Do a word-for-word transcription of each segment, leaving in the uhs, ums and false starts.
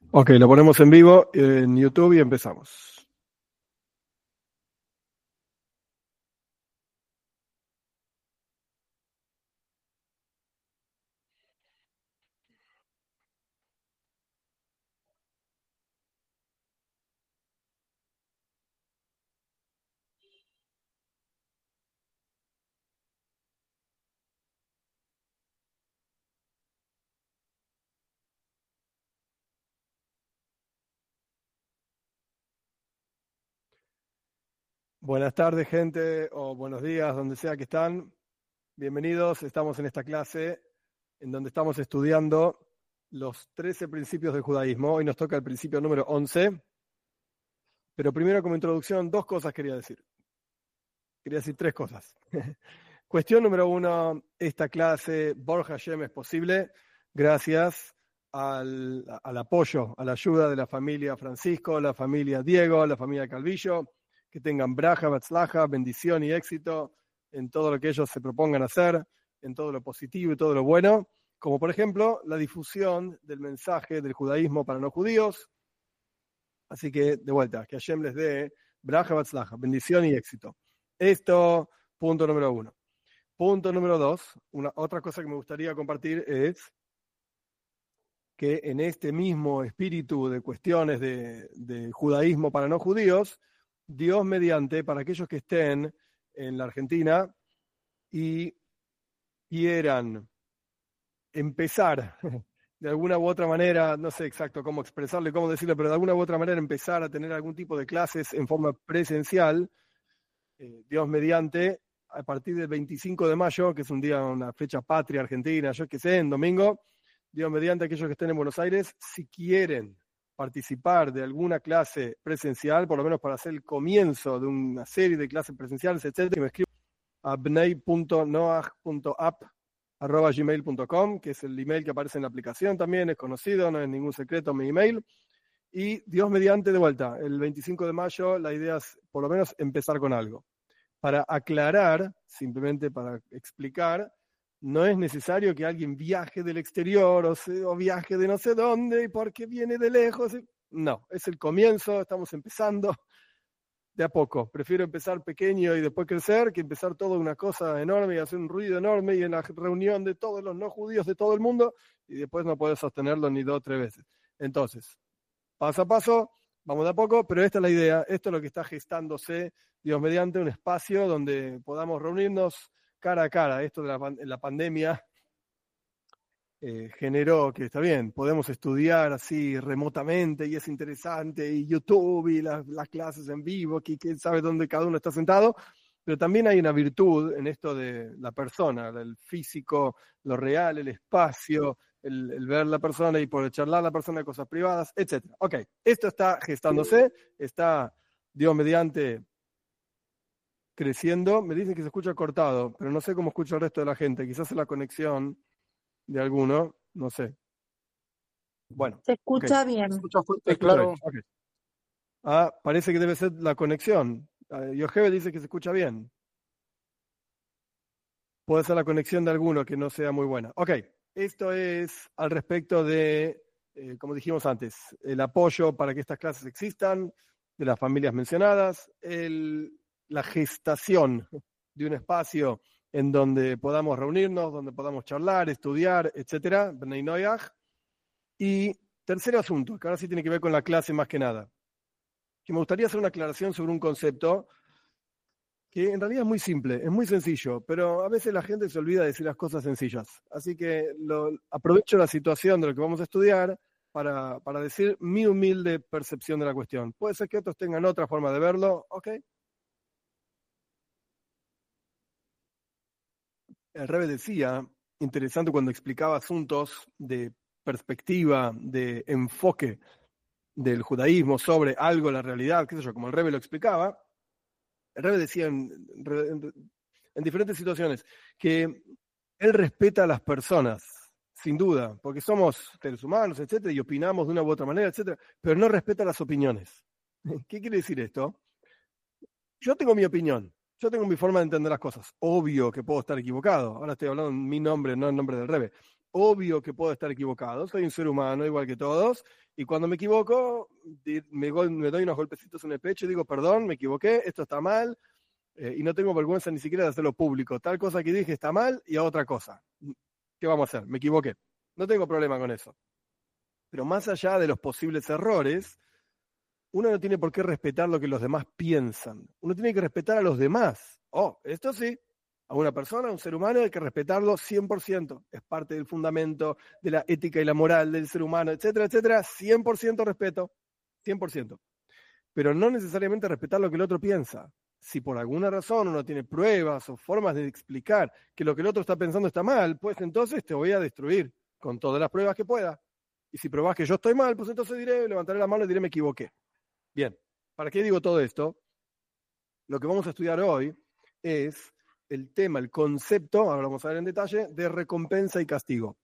Ok, lo ponemos en vivo en YouTube y empezamos. Buenas tardes, gente, o buenos días, donde sea que están. Bienvenidos, estamos en esta clase en donde estamos estudiando los trece principios del judaísmo. Hoy nos toca el principio número once, pero primero como introducción, dos cosas quería decir. Quería decir tres cosas. Cuestión número uno, esta clase, Baruch Hashem, es posible gracias al, al apoyo, a la ayuda de la familia Francisco, la familia Diego, la familia Calvillo, que tengan braja, batzlaja, bendición y éxito en todo lo que ellos se propongan hacer, en todo lo positivo y todo lo bueno, como por ejemplo la difusión del mensaje del judaísmo para no judíos. Así que, de vuelta, que Hashem les dé braja, batzlaja, bendición y éxito. Esto, punto número uno. Punto número dos, una, otra cosa que me gustaría compartir es que en este mismo espíritu de cuestiones de, de judaísmo para no judíos, Dios mediante, para aquellos que estén en la Argentina y quieran empezar de alguna u otra manera, no sé exacto cómo expresarlo, cómo decirlo, pero de alguna u otra manera empezar a tener algún tipo de clases en forma presencial, eh, Dios mediante, a partir del veinticinco de mayo, que es un día, una fecha patria argentina, yo qué sé, en domingo, Dios mediante, aquellos que estén en Buenos Aires, si quieren participar de alguna clase presencial, por lo menos para hacer el comienzo de una serie de clases presenciales, etcétera, que me escriban a bnei punto noach punto app arroba gmail punto com, que es el email que aparece en la aplicación también, es conocido, no es ningún secreto mi email. Y Dios mediante, de vuelta, el veinticinco de mayo, la idea es por lo menos empezar con algo. Para aclarar, simplemente para explicar, no es necesario que alguien viaje del exterior o, se, o viaje de no sé dónde porque viene de lejos. No, es el comienzo, estamos empezando de a poco. Prefiero empezar pequeño y después crecer que empezar todo una cosa enorme y hacer un ruido enorme y en la reunión de todos los no judíos de todo el mundo y después no poder sostenerlo ni dos o tres veces. Entonces, paso a paso, vamos de a poco, pero esta es la idea, esto es lo que está gestándose, Dios mediante, un espacio donde podamos reunirnos cara a cara. Esto de la, la pandemia eh, generó que, está bien, podemos estudiar así remotamente y es interesante, y YouTube y las, las clases en vivo, que quién sabe dónde cada uno está sentado, pero también hay una virtud en esto de la persona, el físico, lo real, el espacio, el, el ver la persona y poder charlar a la persona de cosas privadas, etcétera. Ok, esto está gestándose, está, Dios mediante, creciendo. Me dicen que se escucha cortado, pero no sé cómo escucha el resto de la gente. Quizás es la conexión de alguno, no sé. Bueno, Se ok. escucha bien. Se escucha fuerte, Se escucha claro. bien, okay. Ah, parece que debe ser la conexión. Uh, Yoheve dice que se escucha bien. Puede ser la conexión de alguno que no sea muy buena. Ok, esto es al respecto de, eh, como dijimos antes, el apoyo para que estas clases existan, de las familias mencionadas, el, la gestación de un espacio en donde podamos reunirnos, donde podamos charlar, estudiar, etcétera, Bnei Noyaj. Y tercer asunto, que ahora sí tiene que ver con la clase más que nada, que me gustaría hacer una aclaración sobre un concepto que en realidad es muy simple, es muy sencillo, pero a veces la gente se olvida de decir las cosas sencillas. Así que lo, aprovecho la situación de lo que vamos a estudiar para, para decir mi humilde percepción de la cuestión. Puede ser que otros tengan otra forma de verlo, ¿ok? El Rebbe decía, interesante cuando explicaba asuntos de perspectiva, de enfoque del judaísmo sobre algo, la realidad, qué sé yo, como el Rebbe lo explicaba, el Rebbe decía en, en, en diferentes situaciones que él respeta a las personas, sin duda, porque somos seres humanos, etcétera, y opinamos de una u otra manera, etcétera, pero no respeta las opiniones. ¿Qué quiere decir esto? Yo tengo mi opinión, yo tengo mi forma de entender las cosas. Obvio que puedo estar equivocado. Ahora estoy hablando en mi nombre, no en nombre del Rebbe. obvio que puedo estar equivocado, soy un ser humano igual que todos, y cuando me equivoco, me, me doy unos golpecitos en el pecho y digo, perdón, me equivoqué, esto está mal, eh, y no tengo vergüenza ni siquiera de hacerlo público. Tal cosa que dije está mal y a otra cosa. ¿Qué vamos a hacer? Me equivoqué. No tengo problema con eso. Pero más allá de los posibles errores, uno no tiene por qué respetar lo que los demás piensan. Uno tiene que respetar a los demás. Oh, esto sí. A una persona, a un ser humano, hay que respetarlo cien por ciento. Es parte del fundamento de la ética y la moral del ser humano, etcétera, etcétera. cien por ciento respeto. cien por ciento. Pero no necesariamente respetar lo que el otro piensa. Si por alguna razón uno tiene pruebas o formas de explicar que lo que el otro está pensando está mal, pues entonces te voy a destruir con todas las pruebas que pueda. Y si probás que yo estoy mal, pues entonces diré, levantaré la mano y diré me equivoqué. Bien, ¿para qué digo todo esto? Lo que vamos a estudiar hoy es el tema, el concepto, ahora vamos a ver en detalle, de recompensa y castigo.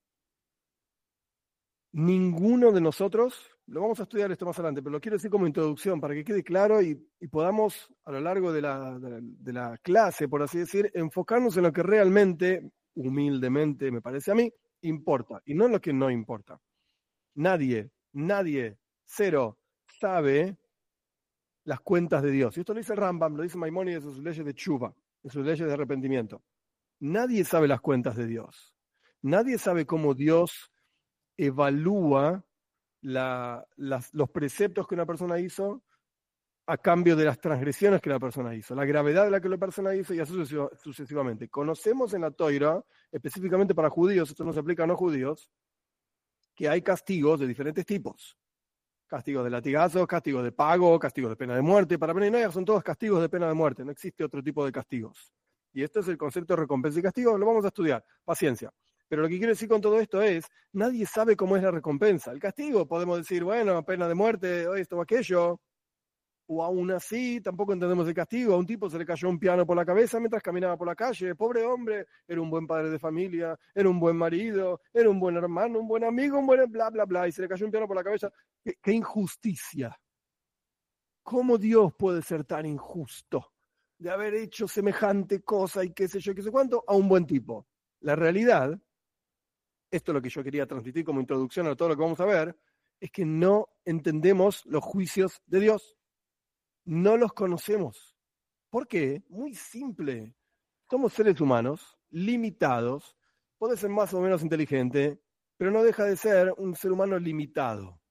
Ninguno de nosotros, lo vamos a estudiar esto más adelante, pero lo quiero decir como introducción para que quede claro y, y podamos a lo largo de la, de, la, de la clase, por así decir, enfocarnos en lo que realmente, humildemente me parece a mí, importa y no en lo que no importa. Nadie, nadie, cero, sabe las cuentas de Dios. Y esto lo dice el Rambam, lo dice Maimónides en sus leyes de Tshuva, en sus leyes de arrepentimiento. Nadie sabe las cuentas de Dios. Nadie sabe cómo Dios evalúa la, las, los preceptos que una persona hizo a cambio de las transgresiones que la persona hizo, la gravedad de la que la persona hizo y así sucesivamente. Conocemos en la Toira, específicamente para judíos, esto no se aplica a no judíos, que hay castigos de diferentes tipos. Castigos de latigazos, castigos de pago, castigos de pena de muerte. Para Ben y Noach son todos castigos de pena de muerte, no existe otro tipo de castigos. Y este es el concepto de recompensa y castigo, lo vamos a estudiar, paciencia. Pero lo que quiero decir con todo esto es, nadie sabe cómo es la recompensa. El castigo, podemos decir, bueno, pena de muerte, o esto o aquello. O aún así, tampoco entendemos el castigo. A un tipo se le cayó un piano por la cabeza mientras caminaba por la calle. Pobre hombre, era un buen padre de familia, era un buen marido, era un buen hermano, un buen amigo, un buen bla, bla, bla. Y se le cayó un piano por la cabeza. ¡Qué, qué injusticia! ¿Cómo Dios puede ser tan injusto de haber hecho semejante cosa y qué sé yo, qué sé cuánto, a un buen tipo? La realidad, esto es lo que yo quería transmitir como introducción a todo lo que vamos a ver, es que no entendemos los juicios de Dios. No los conocemos. ¿Por qué? Muy simple. Somos seres humanos, limitados. Puede ser más o menos inteligente, pero no deja de ser un ser humano limitado.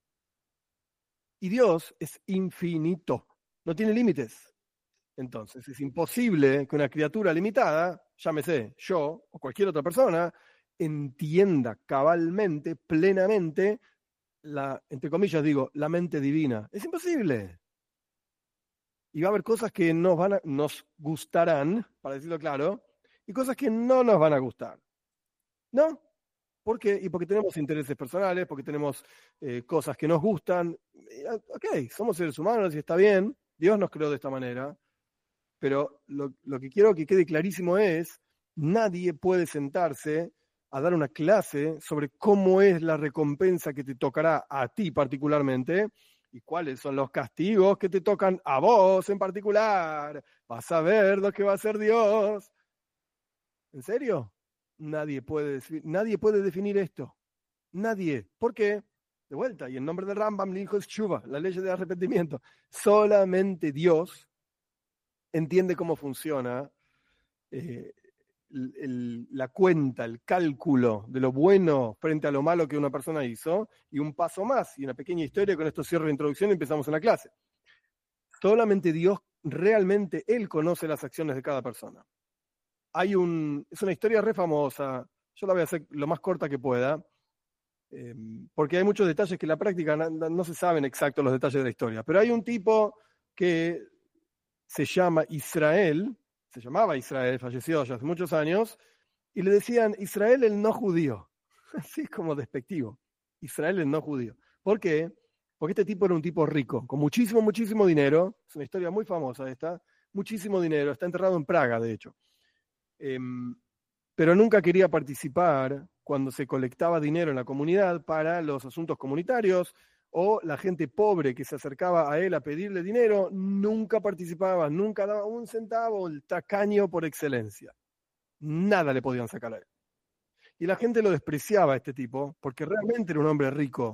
Y Dios es infinito, no tiene límites. Entonces es imposible que una criatura limitada, llámese yo o cualquier otra persona, entienda cabalmente, plenamente, la, entre comillas digo, la mente divina. Es imposible. Y va a haber cosas que nos, van a, nos gustarán, para decirlo claro, y cosas que no nos van a gustar. ¿No? ¿Por qué? Y porque tenemos intereses personales, porque tenemos eh, cosas que nos gustan. Ok, somos seres humanos y está bien, Dios nos creó de esta manera, pero lo, lo que quiero que quede clarísimo es, nadie puede sentarse a dar una clase sobre cómo es la recompensa que te tocará a ti particularmente, y cuáles son los castigos que te tocan a vos en particular. Vas a ver lo que va a hacer Dios. ¿En serio? Nadie puede, nadie puede definir esto. Nadie. ¿Por qué? De vuelta, y en nombre de Rambam, el hijo es Tshuva, la ley de arrepentimiento. Solamente Dios entiende cómo funciona eh, el, el, la cuenta, el cálculo de lo bueno frente a lo malo que una persona hizo, y un paso más, y una pequeña historia, con esto cierro la introducción y empezamos en la clase. Solamente Dios, realmente, Él conoce las acciones de cada persona. Hay un, es una historia re famosa, yo la voy a hacer lo más corta que pueda, eh, porque hay muchos detalles que en la práctica no, no se saben exactos los detalles de la historia, pero hay un tipo que se llama Israel, se llamaba Israel, falleció ya hace muchos años, y le decían Israel el no judío, así como despectivo, Israel el no judío. ¿Por qué? Porque este tipo era un tipo rico, con muchísimo, muchísimo dinero, es una historia muy famosa esta, muchísimo dinero, está enterrado en Praga, de hecho, eh, pero nunca quería participar cuando se colectaba dinero en la comunidad para los asuntos comunitarios, o la gente pobre que se acercaba a él a pedirle dinero, nunca participaba, nunca daba un centavo, el tacaño por excelencia. Nada le podían sacar a él. Y la gente lo despreciaba a este tipo, porque realmente era un hombre rico.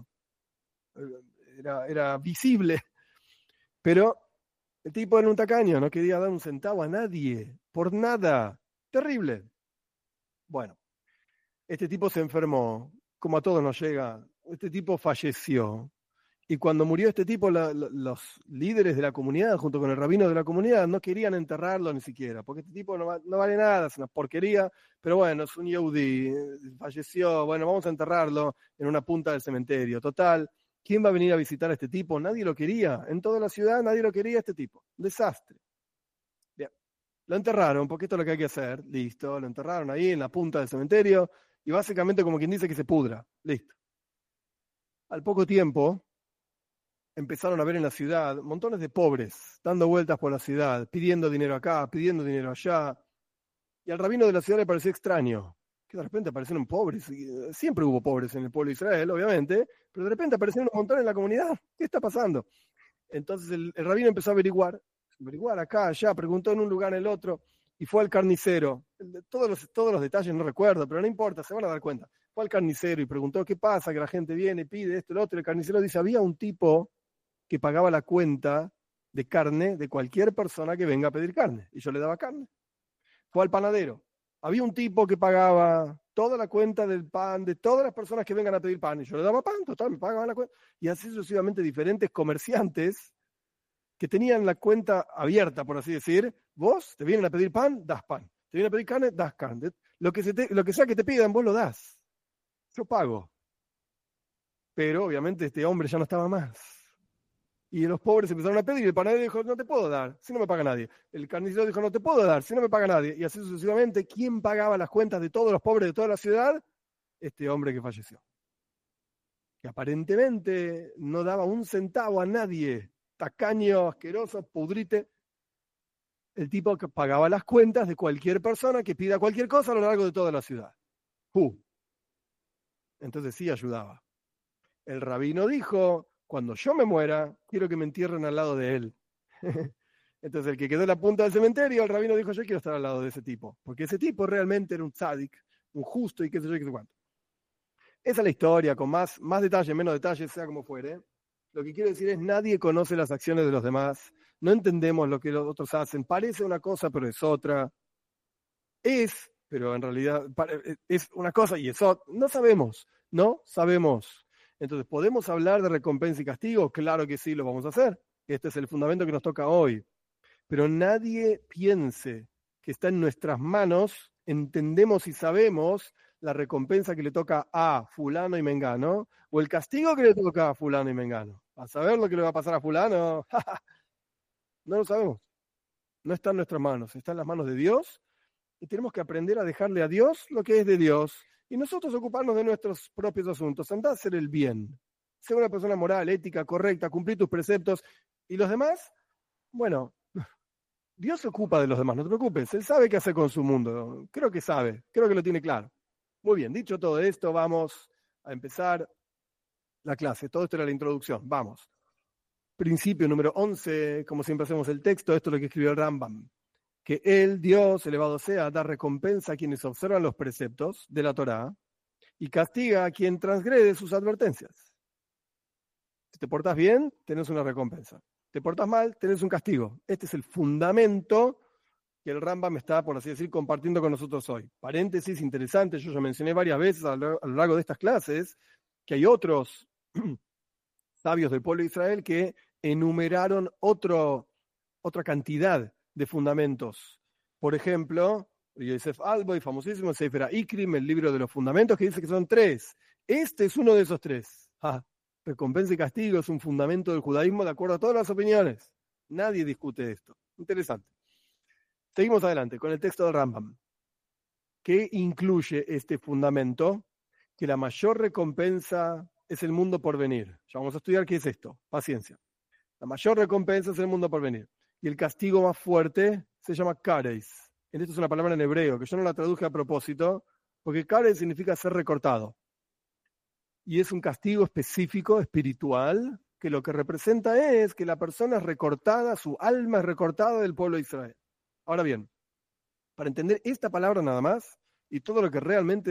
Era, era visible. Pero el tipo era un tacaño, no quería dar un centavo a nadie, por nada. Terrible. Bueno, este tipo se enfermó, como a todos nos llega. Este tipo falleció. Y cuando murió este tipo, la, la, los líderes de la comunidad, junto con el rabino de la comunidad, no querían enterrarlo ni siquiera, porque este tipo no, no vale nada, es una porquería, pero bueno, es un Yehudi, falleció, bueno, vamos a enterrarlo en una punta del cementerio. Total, ¿quién va a venir a visitar a este tipo? Nadie lo quería, en toda la ciudad nadie lo quería a este tipo. Un desastre. Bien, lo enterraron, porque esto es lo que hay que hacer, listo, lo enterraron ahí en la punta del cementerio, y básicamente como quien dice que se pudra, listo. Al poco tiempo empezaron a ver en la ciudad montones de pobres dando vueltas por la ciudad, pidiendo dinero acá, pidiendo dinero allá. Y al rabino de la ciudad le pareció extraño que de repente aparecieron pobres. Siempre hubo pobres en el pueblo de Israel, obviamente, pero de repente aparecieron un montón en la comunidad. ¿Qué está pasando? Entonces el, el rabino empezó a averiguar, averiguar acá, allá, preguntó en un lugar, en el otro, y fue al carnicero. Todos los, todos los detalles no recuerdo, pero no importa, se van a dar cuenta. Fue al carnicero y preguntó qué pasa, que la gente viene, pide esto, lo otro. Y el carnicero dice, había un tipo que pagaba la cuenta de carne de cualquier persona que venga a pedir carne. Y yo le daba carne. Fue al panadero. Había un tipo que pagaba toda la cuenta del pan de todas las personas que vengan a pedir pan. Y yo le daba pan, total, me pagaban la cuenta. Y así sucesivamente diferentes comerciantes que tenían la cuenta abierta, por así decir. Vos te vienen a pedir pan, das pan. Te vienen a pedir carne, das carne. Lo que, se te, lo que sea que te pidan, vos lo das. Yo pago. Pero obviamente este hombre ya no estaba más. Y los pobres empezaron a pedir, y el panadero dijo, no te puedo dar, si no me paga nadie. El carnicero dijo, no te puedo dar, si no me paga nadie. Y así sucesivamente, ¿quién pagaba las cuentas de todos los pobres de toda la ciudad? Este hombre que falleció. Que aparentemente no daba un centavo a nadie. Tacaño, asqueroso, pudrite. El tipo que pagaba las cuentas de cualquier persona que pida cualquier cosa a lo largo de toda la ciudad. Uh. Entonces sí ayudaba. El rabino dijo, cuando yo me muera, quiero que me entierren al lado de él. Entonces el que quedó en la punta del cementerio, el rabino dijo, yo quiero estar al lado de ese tipo, porque ese tipo realmente era un tzadik, un justo y qué sé yo, qué sé cuánto. Esa es la historia, con más, más detalles, menos detalles, sea como fuere. Lo que quiero decir es, nadie conoce las acciones de los demás, no entendemos lo que los otros hacen, parece una cosa pero es otra. Es, pero en realidad es una cosa y es otra. No sabemos, no sabemos. Entonces, ¿podemos hablar de recompensa y castigo? Claro que sí, lo vamos a hacer. Este es el fundamento que nos toca hoy. Pero nadie piense que está en nuestras manos, entendemos y sabemos la recompensa que le toca a fulano y mengano, o el castigo que le toca a fulano y mengano. ¿A saber lo que le va a pasar a fulano? No lo sabemos. No está en nuestras manos, está en las manos de Dios, y tenemos que aprender a dejarle a Dios lo que es de Dios. Y nosotros ocuparnos de nuestros propios asuntos, andá a hacer el bien. Ser una persona moral, ética, correcta, cumplir tus preceptos. Y los demás, bueno, Dios se ocupa de los demás, no te preocupes. Él sabe qué hacer con su mundo. Creo que sabe, creo que lo tiene claro. Muy bien, dicho todo esto, vamos a empezar la clase. Todo esto era la introducción. Vamos. Principio número once, como siempre hacemos el texto, esto es lo que escribió el Rambam. Que él, Dios, elevado sea, da recompensa a quienes observan los preceptos de la Torá y castiga a quien transgrede sus advertencias. Si te portas bien, tenés una recompensa. Te portas mal, tenés un castigo. Este es el fundamento que el Rambam está, por así decir, compartiendo con nosotros hoy. Paréntesis interesante, yo ya mencioné varias veces a lo, a lo largo de estas clases que hay otros sabios del pueblo de Israel que enumeraron otro, otra cantidad de fundamentos. Por ejemplo, Yosef Alboy, famosísimo, Sefer Ikrim, el libro de los fundamentos, que dice que son tres. Este es uno de esos tres. Ah, recompensa y castigo es un fundamento del judaísmo de acuerdo a todas las opiniones. Nadie discute esto. Interesante. Seguimos adelante con el texto del Rambam. ¿Qué incluye este fundamento? Que la mayor recompensa es el mundo por venir. Ya vamos a estudiar qué es esto. Paciencia. La mayor recompensa es el mundo por venir. Y el castigo más fuerte se llama kareis. En esto es una palabra en hebreo, que yo no la traduje a propósito, porque kareis significa ser recortado. Y es un castigo específico, espiritual, que lo que representa es que la persona es recortada, su alma es recortada del pueblo de Israel. Ahora bien, para entender esta palabra nada más, y todo lo que realmente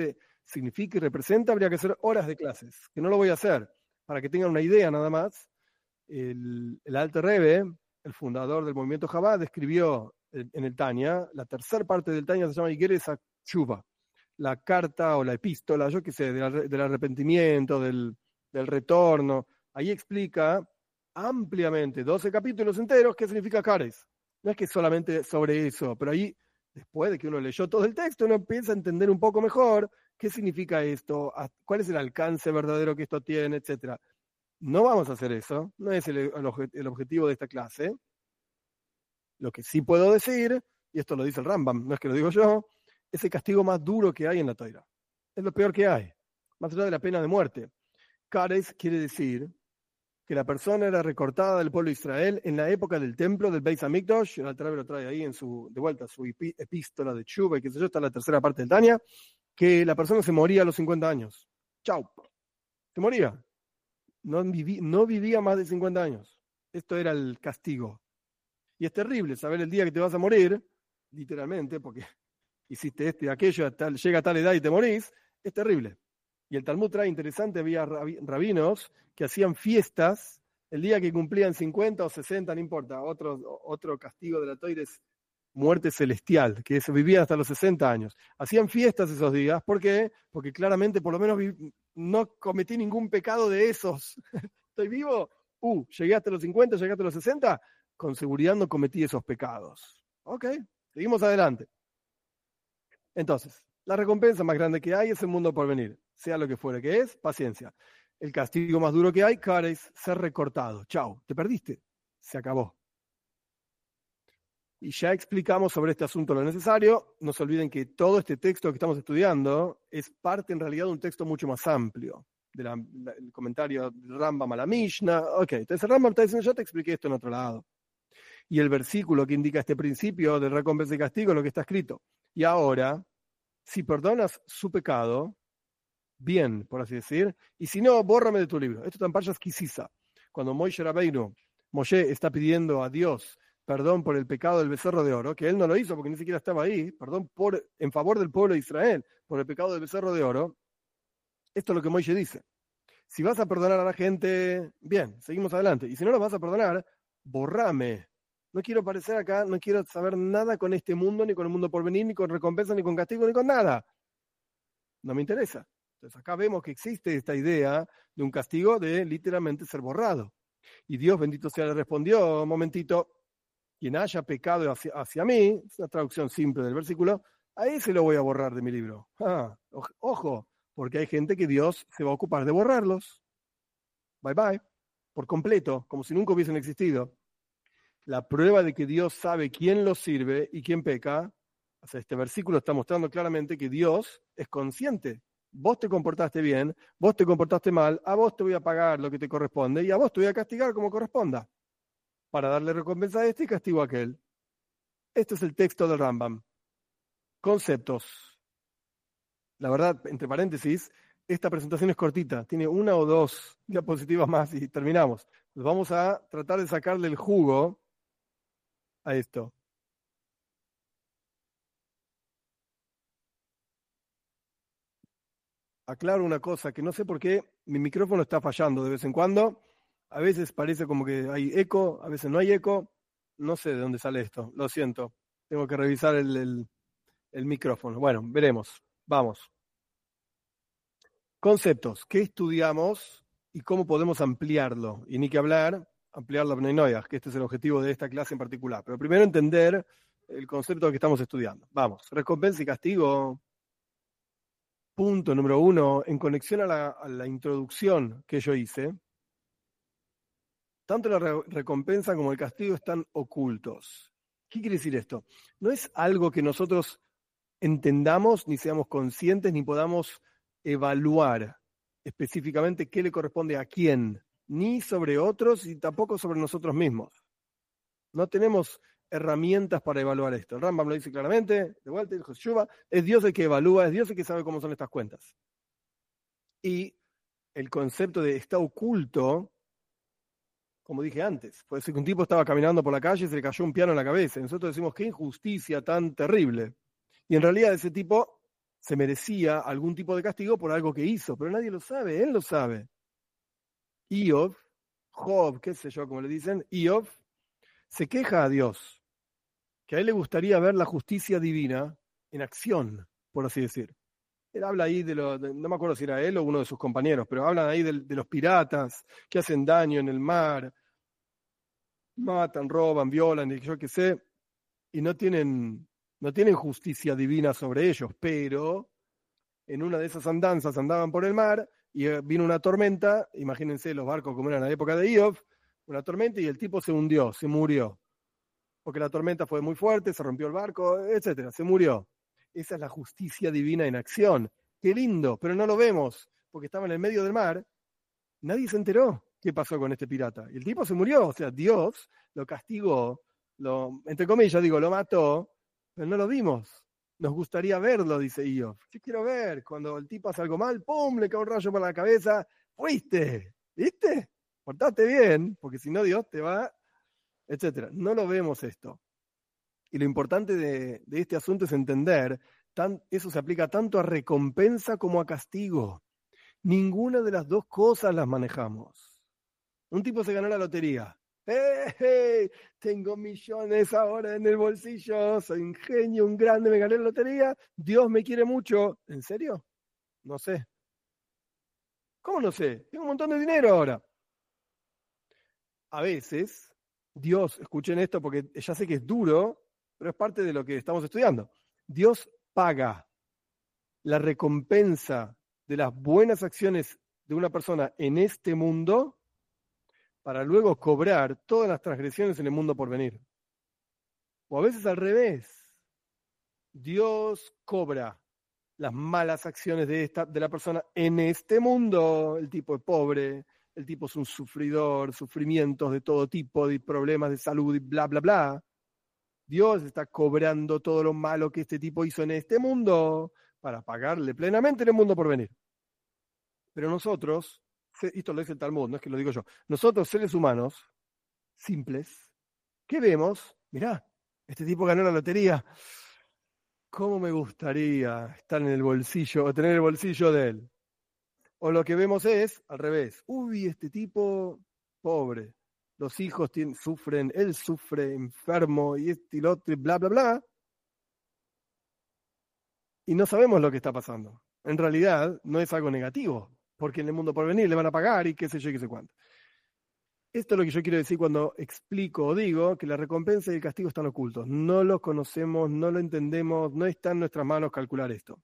significa y representa, habría que hacer horas de clases, que no lo voy a hacer. Para que tengan una idea nada más, el, el Alter Rebbe, el fundador del movimiento Chabad, escribió en el Tanya, la tercera parte del Tanya se llama Igeres HaTshuva, la carta o la epístola, yo qué sé, del, del arrepentimiento, del, del retorno. Ahí explica ampliamente, doce capítulos enteros, qué significa Kares. No es que solamente sobre eso, pero ahí, después de que uno leyó todo el texto, uno empieza a entender un poco mejor qué significa esto, cuál es el alcance verdadero que esto tiene, etcétera. No vamos a hacer eso, no es el, el, el objetivo de esta clase. Lo que sí puedo decir, y esto lo dice el Rambam, no es que lo digo yo, es el castigo más duro que hay en la Torá. Es lo peor que hay, más allá de la pena de muerte. Kares quiere decir que la persona era recortada del pueblo de Israel en la época del templo del Beis Hamikdash. El Alter Rebbe lo trae ahí en su, de vuelta, su epístola de Tshuva, y qué sé yo, está en la tercera parte del Tanya, que la persona se moría a los cincuenta años. Chau. Se moría. No, viví, no vivía más de cincuenta años. Esto era el castigo. Y es terrible saber el día que te vas a morir, literalmente, porque hiciste esto y aquello, tal, llega a tal edad y te morís, es terrible. Y el Talmud trae interesante, había rabinos que hacían fiestas el día que cumplían cincuenta o sesenta, no importa. Otro, otro castigo de la Torá es muerte celestial, que se vivía hasta los sesenta años. Hacían fiestas esos días, ¿por qué? Porque claramente por lo menos vi, no cometí ningún pecado de esos. ¿Estoy vivo? Uh, llegué hasta los cincuenta, llegué hasta los sesenta, con seguridad no cometí esos pecados. Ok, seguimos adelante. Entonces, la recompensa más grande que hay es el mundo por venir. Sea lo que fuere que es, paciencia. El castigo más duro que hay, Kares, ser recortado. Chau, te perdiste. Se acabó. Y ya explicamos sobre este asunto lo necesario. No se olviden que todo este texto que estamos estudiando es parte en realidad de un texto mucho más amplio. Del comentario del Rambam a la Mishnah. Ok, entonces el Rambam está diciendo, yo te expliqué esto en otro lado. Y el versículo que indica este principio de recompensa y castigo es lo que está escrito. Y ahora, si perdonas su pecado, bien, por así decir, y si no, bórrame de tu libro. Esto está en Parshas Kisisa. Cuando Moshe Rabbeinu, Moshe está pidiendo a Dios perdón por el pecado del becerro de oro, que él no lo hizo porque ni siquiera estaba ahí, perdón por, en favor del pueblo de Israel por el pecado del becerro de oro, esto es lo que Moshe dice. Si vas a perdonar a la gente, bien, seguimos adelante. Y si no lo vas a perdonar, borrame. No quiero aparecer acá, no quiero saber nada con este mundo, ni con el mundo por venir, ni con recompensa, ni con castigo, ni con nada. No me interesa. Entonces acá vemos que existe esta idea de un castigo de literalmente ser borrado. Y Dios, bendito sea, le respondió, un momentito, quien haya pecado hacia, hacia mí, es una traducción simple del versículo, a ese lo voy a borrar de mi libro. Ah, ojo, porque hay gente que Dios se va a ocupar de borrarlos. Bye bye, por completo, como si nunca hubiesen existido. La prueba de que Dios sabe quién los sirve y quién peca, o sea, este versículo está mostrando claramente que Dios es consciente. Vos te comportaste bien, vos te comportaste mal, a vos te voy a pagar lo que te corresponde y a vos te voy a castigar como corresponda, para darle recompensa a este y castigo a aquel. Este es el texto del Rambam. Conceptos. La verdad, entre paréntesis, esta presentación es cortita, tiene una o dos diapositivas más y terminamos. Pues vamos a tratar de sacarle el jugo a esto. Aclaro una cosa, que no sé por qué mi micrófono está fallando de vez en cuando. A veces parece como que hay eco, a veces no hay eco. No sé de dónde sale esto, lo siento. Tengo que revisar el, el, el micrófono. Bueno, veremos. Vamos. Conceptos. ¿Qué estudiamos y cómo podemos ampliarlo? Y ni que hablar, ampliar la Bnei Noach, que este es el objetivo de esta clase en particular. Pero primero entender el concepto que estamos estudiando. Vamos. Recompensa y castigo. Punto número uno, en conexión a la, a la introducción que yo hice, tanto la re- recompensa como el castigo están ocultos. ¿Qué quiere decir esto? No es algo que nosotros entendamos, ni seamos conscientes, ni podamos evaluar específicamente qué le corresponde a quién, ni sobre otros y tampoco sobre nosotros mismos. No tenemos herramientas para evaluar esto. El Rambam lo dice claramente, de vuelta, el Joshua, es Dios el que evalúa, es Dios el que sabe cómo son estas cuentas. Y el concepto de está oculto, como dije antes, puede ser que un tipo estaba caminando por la calle y se le cayó un piano en la cabeza. Y nosotros decimos, qué injusticia tan terrible. Y en realidad ese tipo se merecía algún tipo de castigo por algo que hizo, pero nadie lo sabe, él lo sabe. Iov, Job, qué sé yo, como le dicen, Iov, se queja a Dios, que a él le gustaría ver la justicia divina en acción, por así decir. Él habla ahí de los, no me acuerdo si era él o uno de sus compañeros, pero hablan ahí de, de los piratas que hacen daño en el mar, matan, roban, violan, y yo qué sé, y no tienen, no tienen justicia divina sobre ellos, pero en una de esas andanzas andaban por el mar y vino una tormenta, imagínense los barcos como eran en la época de Iov, una tormenta y el tipo se hundió, se murió, porque la tormenta fue muy fuerte, se rompió el barco, etcétera, se murió. Esa es la justicia divina en acción. Qué lindo, pero no lo vemos, porque estaba en el medio del mar, nadie se enteró qué pasó con este pirata. Y el tipo se murió, o sea, Dios lo castigó, lo, entre comillas digo, lo mató, pero no lo vimos. Nos gustaría verlo, dice Iov. Yo quiero ver, cuando el tipo hace algo mal, ¡pum!, le cae un rayo por la cabeza, ¡fuiste! ¿Viste? Portate bien, porque si no Dios te va, etcétera. No lo vemos esto. Y lo importante de, de este asunto es entender, tan, eso se aplica tanto a recompensa como a castigo. Ninguna de las dos cosas las manejamos. Un tipo se ganó la lotería. ¡Hey, hey! Tengo millones ahora en el bolsillo, soy un genio, un grande, me gané la lotería, Dios me quiere mucho. ¿En serio? No sé. ¿Cómo no sé? Tengo un montón de dinero ahora. A veces, Dios, escuchen esto porque ya sé que es duro, pero es parte de lo que estamos estudiando. Dios paga la recompensa de las buenas acciones de una persona en este mundo para luego cobrar todas las transgresiones en el mundo por venir. O a veces al revés. Dios cobra las malas acciones de, esta, de la persona en este mundo. El tipo es pobre, el tipo es un sufridor, sufrimientos de todo tipo, de problemas de salud y bla, bla, bla. Dios está cobrando todo lo malo que este tipo hizo en este mundo para pagarle plenamente en el mundo por venir. Pero nosotros, esto lo dice el Talmud, no es que lo digo yo, nosotros seres humanos, simples, ¿qué vemos? Mirá, este tipo ganó la lotería. ¿Cómo me gustaría estar en el bolsillo o tener el bolsillo de él? O lo que vemos es al revés. Uy, este tipo pobre. Los hijos tienen, sufren, él sufre, enfermo, y este y lo otro, y bla, bla, bla. Y no sabemos lo que está pasando. En realidad, no es algo negativo, porque en el mundo por venir le van a pagar y qué sé yo y qué sé cuánto. Esto es lo que yo quiero decir cuando explico o digo que la recompensa y el castigo están ocultos. No los conocemos, no lo entendemos, no está en nuestras manos calcular esto.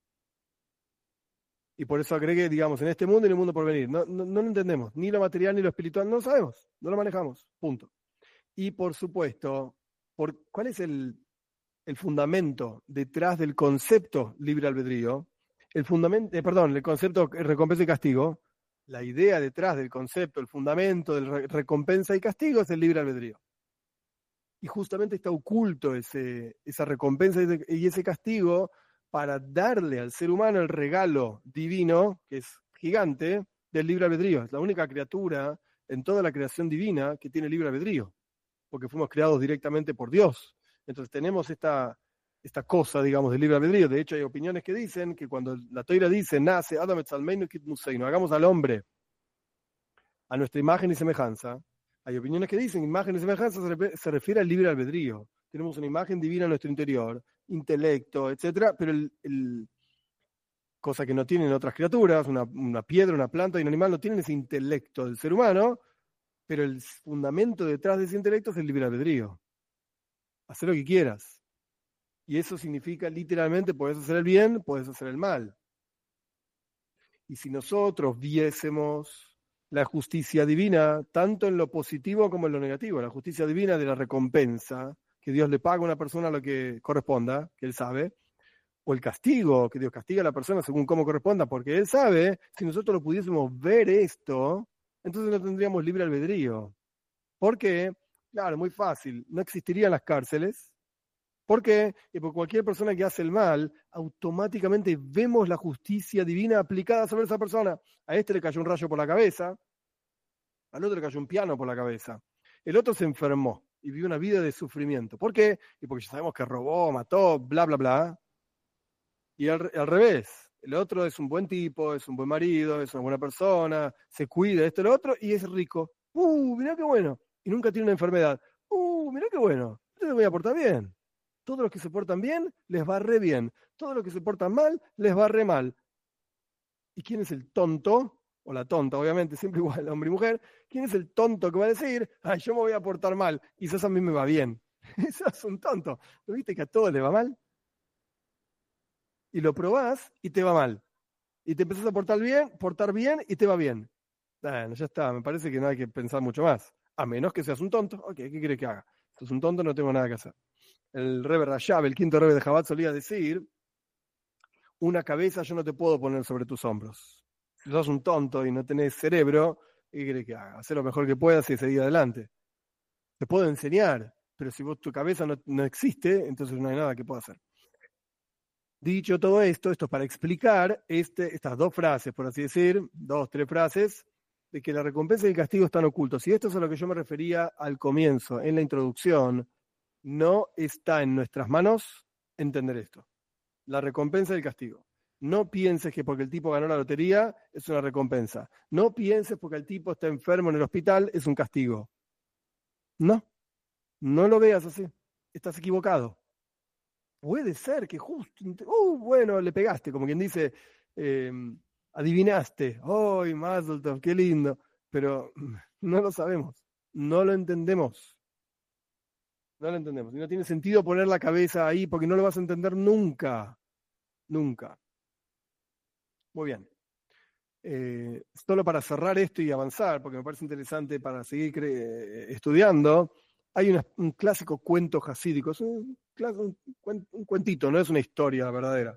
Y por eso agregué, digamos, en este mundo y en el mundo por venir. No, no, no lo entendemos, ni lo material ni lo espiritual, no lo sabemos, no lo manejamos, punto. Y por supuesto, por, ¿cuál es el, el fundamento detrás del concepto libre albedrío? El fundamento, eh, perdón, el concepto recompensa y castigo. La idea detrás del concepto, el fundamento del recompensa y castigo es el libre albedrío. Y justamente está oculto ese, esa recompensa y ese castigo para darle al ser humano el regalo divino, que es gigante, del libre albedrío. Es la única criatura en toda la creación divina que tiene libre albedrío, porque fuimos creados directamente por Dios. Entonces tenemos esta, esta cosa, digamos, del libre albedrío. De hecho, hay opiniones que dicen que cuando la Toira dice, nace, Adam etzalmeinu kit museinu, hagamos al hombre a nuestra imagen y semejanza, hay opiniones que dicen, imagen y semejanza se refiere al libre albedrío. Tenemos una imagen divina en nuestro interior, intelecto, etcétera, pero el, el, cosa que no tienen otras criaturas, una, una piedra, una planta y un animal no tienen ese intelecto del ser humano, pero el fundamento detrás de ese intelecto es el libre albedrío. Hacer lo que quieras. Y eso significa literalmente, puedes hacer el bien, puedes hacer el mal. Y si nosotros viésemos la justicia divina, tanto en lo positivo como en lo negativo, la justicia divina de la recompensa, que Dios le paga a una persona lo que corresponda, que él sabe, o el castigo, que Dios castiga a la persona según cómo corresponda, porque él sabe, si nosotros lo pudiésemos ver esto, entonces no tendríamos libre albedrío. ¿Por qué? Claro, muy fácil, no existirían las cárceles. ¿Por qué? Y por cualquier persona que hace el mal, automáticamente vemos la justicia divina aplicada sobre esa persona. A este le cayó un rayo por la cabeza, al otro le cayó un piano por la cabeza. El otro se enfermó y vivió una vida de sufrimiento. ¿Por qué? Y porque ya sabemos que robó, mató, bla, bla, bla. Y al, al revés, el otro es un buen tipo, es un buen marido, es una buena persona, se cuida, esto y lo otro, y es rico. ¡Uh, mirá qué bueno! Y nunca tiene una enfermedad. ¡Uh, mirá qué bueno! Yo te voy a portar bien. Todos los que se portan bien, les va re bien. Todos los que se portan mal, les va re mal. ¿Y quién es el tonto? O la tonta, obviamente, siempre igual, hombre y mujer. ¿Quién es el tonto que va a decir, ay, yo me voy a portar mal, quizás a mí me va bien? Eso es un tonto. ¿No viste que a todos le va mal? Y lo probás y te va mal. Y te empezás a portar bien, portar bien y te va bien. Bueno, ya está, me parece que no hay que pensar mucho más. A menos que seas un tonto. Ok, ¿qué quieres que haga? Si sos un tonto, no tengo nada que hacer. El Rebbe Rashab, el quinto Rebbe de Chabad, solía decir, una cabeza yo no te puedo poner sobre tus hombros. Si sos un tonto y no tenés cerebro, ¿qué querés que haga? Hacer lo mejor que puedas y seguir adelante. Te puedo enseñar, pero si vos tu cabeza no, no existe, entonces no hay nada que pueda hacer. Dicho todo esto, esto es para explicar este, estas dos frases, por así decir, dos, tres frases, de que la recompensa y el castigo están ocultos. Y esto es a lo que yo me refería al comienzo, en la introducción. No está en nuestras manos entender esto. La recompensa y el castigo. No pienses que porque el tipo ganó la lotería es una recompensa. No pienses porque el tipo está enfermo en el hospital es un castigo. No, no lo veas así. Estás equivocado. Puede ser que justo, uh, bueno, le pegaste, como quien dice, eh, adivinaste. ¡Ay, Mazel Tov, qué lindo! Pero no lo sabemos, no lo entendemos. No lo entendemos. Y no tiene sentido poner la cabeza ahí porque no lo vas a entender nunca. Nunca. Muy bien. Eh, solo para cerrar esto y avanzar, porque me parece interesante para seguir cre- estudiando, hay una- un clásico cuento jasídico, es un, clas- un cuen- un cuentito, no es una historia verdadera.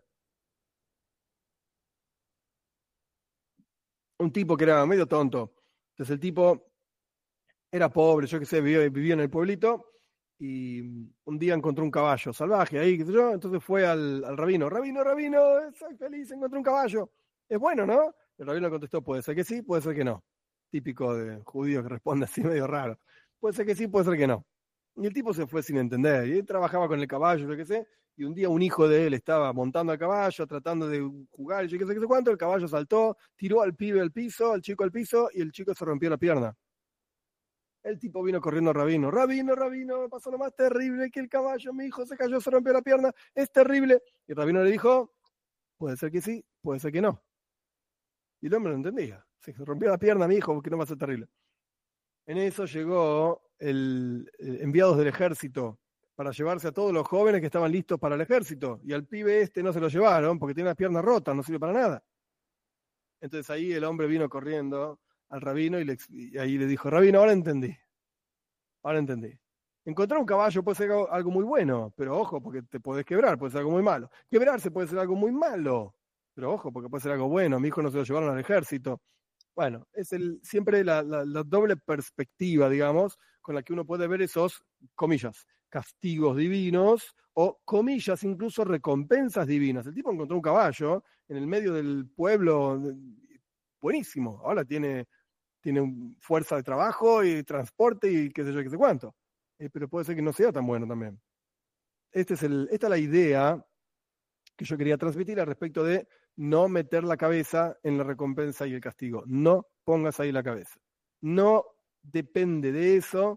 Un tipo que era medio tonto. Entonces el tipo era pobre, yo qué sé, vivía, vivía en el pueblito y un día encontró un caballo salvaje ahí, qué sé yo, entonces fue al, al rabino, rabino, rabino, soy feliz, encontré un caballo. Es bueno, ¿no? El rabino contestó, puede ser que sí, puede ser que no. Típico de judío que responde así medio raro. Puede ser que sí, puede ser que no. Y el tipo se fue sin entender, y él trabajaba con el caballo, yo qué sé, y un día un hijo de él estaba montando a caballo, tratando de jugar, yo qué sé, qué sé cuánto, el caballo saltó, tiró al pibe al piso, al chico al piso, y el chico se rompió la pierna. El tipo vino corriendo a Rabino. Rabino, Rabino, pasó lo más terrible que el caballo, mi hijo se cayó, se rompió la pierna, es terrible. Y Rabino le dijo, puede ser que sí, puede ser que no. Y el hombre no entendía. Se rompió la pierna, mi hijo, porque no va a ser terrible. En eso llegó el, el enviados del ejército para llevarse a todos los jóvenes que estaban listos para el ejército. Y al pibe este no se lo llevaron porque tiene las piernas rotas, no sirve para nada. Entonces ahí el hombre vino corriendo al rabino y, le, y ahí le dijo, Rabino, ahora entendí. Ahora entendí. Encontrar un caballo puede ser algo, algo muy bueno, pero ojo, porque te podés quebrar, puede ser algo muy malo. Quebrarse puede ser algo muy malo, pero ojo, porque puede ser algo bueno. Mi hijo no se lo llevaron al ejército. Bueno, es el, siempre la, la, la doble perspectiva, digamos, con la que uno puede ver esos, comillas, castigos divinos o, comillas, incluso recompensas divinas. El tipo encontró un caballo en el medio del pueblo, buenísimo. Ahora tiene tiene un- fuerza de trabajo y transporte y qué sé yo, qué sé cuánto. Eh, pero puede ser que no sea tan bueno también. Este es el, esta es la idea que yo quería transmitir al respecto de no meter la cabeza en la recompensa y el castigo. No pongas ahí la cabeza. No depende de eso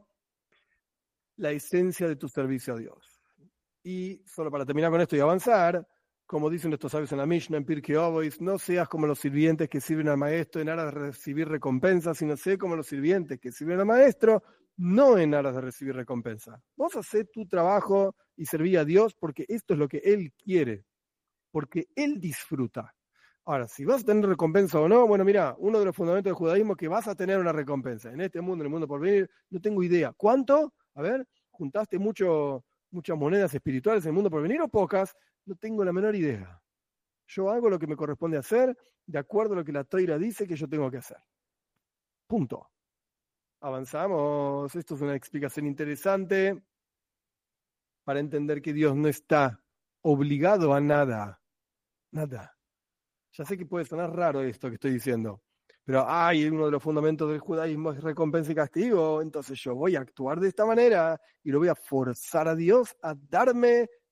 la esencia de tu servicio a Dios. Y solo para terminar con esto y avanzar, como dicen estos sabios en la Mishnah, en Pirkei Avos, no seas como los sirvientes que sirven al maestro en aras de recibir recompensa, sino sé como los sirvientes que sirven al maestro, no en aras de recibir recompensa. Vos hacés tu trabajo y serví a Dios porque esto es lo que Él quiere, porque Él disfruta. Ahora, si vas a tener recompensa o no, bueno, mira, uno de los fundamentos del judaísmo es que vas a tener una recompensa. En este mundo, en el mundo por venir, no tengo idea. ¿Cuánto? A ver, ¿juntaste mucho, muchas monedas espirituales en el mundo por venir o pocas? No tengo la menor idea. Yo hago lo que me corresponde hacer de acuerdo a lo que la Toira dice que yo tengo que hacer. Punto. Avanzamos. Esto es una explicación interesante para entender que Dios no está obligado a nada. Nada. Ya sé que puede sonar raro esto que estoy diciendo, pero ay, uno de los fundamentos del judaísmo es recompensa y castigo, entonces yo voy a actuar de esta manera y lo voy a forzar a Dios a darme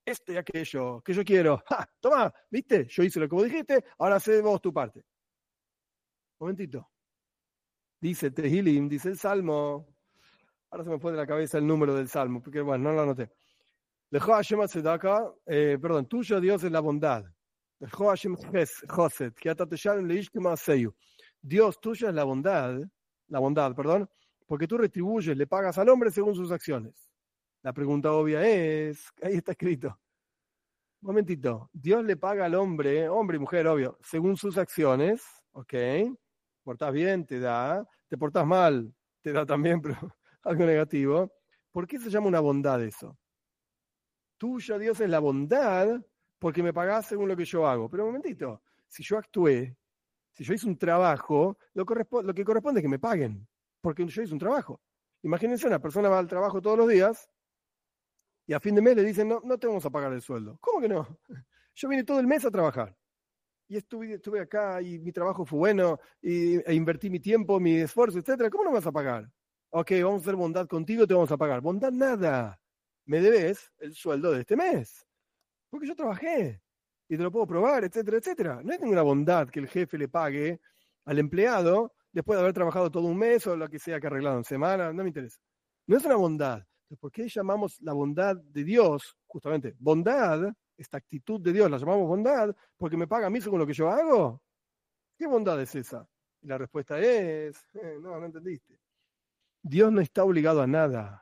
este y aquello, que yo quiero. ¡Ja! Toma, ¿viste? Yo hice lo que vos dijiste, ahora hacé vos tu parte. Momentito. Dice Tehilim, dice el Salmo. Ahora se me fue de la cabeza el número del Salmo, porque bueno, no lo anoté. Dejó Hashem Tzedaka, eh, perdón, tuyo Dios es la bondad. Dejó Hashem Chesed, que atatesharon leish k'maaseyu. Dios tuyo es la bondad, la bondad, perdón, porque tú retribuyes, le pagas al hombre según sus acciones. La pregunta obvia es, ahí está escrito. Un momentito, Dios le paga al hombre, hombre y mujer, obvio, según sus acciones, ¿ok? Portás bien, te da, te portás mal, te da también, pero algo negativo. ¿Por qué se llama una bondad eso? Tuya, Dios, es la bondad porque me pagás según lo que yo hago. Pero un momentito, si yo actué, si yo hice un trabajo, lo, lo que corresponde es que me paguen, porque yo hice un trabajo. Imagínense, una persona va al trabajo todos los días y a fin de mes le dicen, no, no te vamos a pagar el sueldo. ¿Cómo que no? Yo vine todo el mes a trabajar. Y estuve, estuve acá y mi trabajo fue bueno y, e invertí mi tiempo, mi esfuerzo, etcétera. ¿Cómo no me vas a pagar? Ok, vamos a hacer bondad contigo, te vamos a pagar. Bondad nada. Me debes el sueldo de este mes. Porque yo trabajé y te lo puedo probar, etcétera, etcétera. No hay ninguna bondad que el jefe le pague al empleado después de haber trabajado todo un mes o lo que sea que arreglado en semana, no me interesa. No es una bondad. Entonces, ¿por qué llamamos la bondad de Dios, justamente, bondad, esta actitud de Dios, la llamamos bondad porque me paga a mí según lo que yo hago? ¿Qué bondad es esa? Y la respuesta es, eh, no, no entendiste. Dios no está obligado a nada.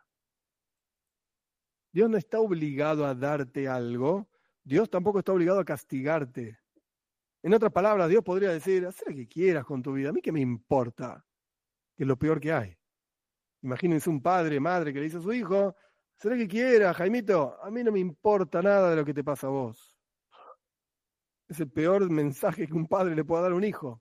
Dios no está obligado a darte algo. Dios tampoco está obligado a castigarte. En otras palabras, Dios podría decir, haz lo que quieras con tu vida. A mí qué me importa, que es lo peor que hay. Imagínense un padre, madre que le dice a su hijo, haz lo que quieras, Jaimito, a mí no me importa nada de lo que te pasa a vos. Es el peor mensaje que un padre le pueda dar a un hijo.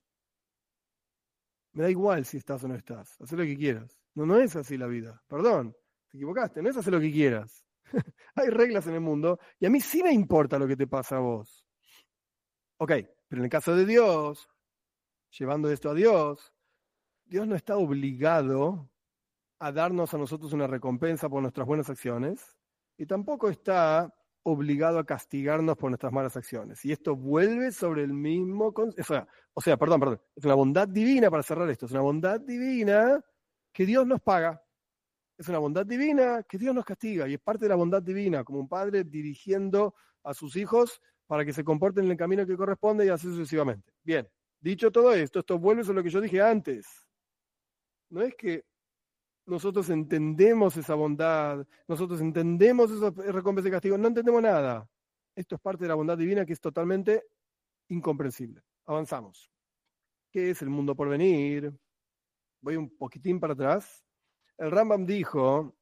Me da igual si estás o no estás, haz lo que quieras. No, no es así la vida. Perdón, te equivocaste, no es hacer lo que quieras. Hay reglas en el mundo y a mí sí me importa lo que te pasa a vos. Ok, pero en el caso de Dios, llevando esto a Dios, Dios no está obligado a darnos a nosotros una recompensa por nuestras buenas acciones y tampoco está obligado a castigarnos por nuestras malas acciones. Y esto vuelve sobre el mismo... O sea, o sea, perdón, perdón, es una bondad divina para cerrar esto, es una bondad divina que Dios nos paga. Es una bondad divina que Dios nos castiga y es parte de la bondad divina, como un padre dirigiendo a sus hijos para que se comporten en el camino que corresponde y así sucesivamente. Bien, dicho todo esto, esto vuelve sobre lo que yo dije antes. No es que nosotros entendemos esa bondad, nosotros entendemos esos recompensas y castigos, no entendemos nada. Esto es parte de la bondad divina que es totalmente incomprensible. Avanzamos. ¿Qué es el mundo por venir? Voy un poquitín para atrás. El Rambam dijo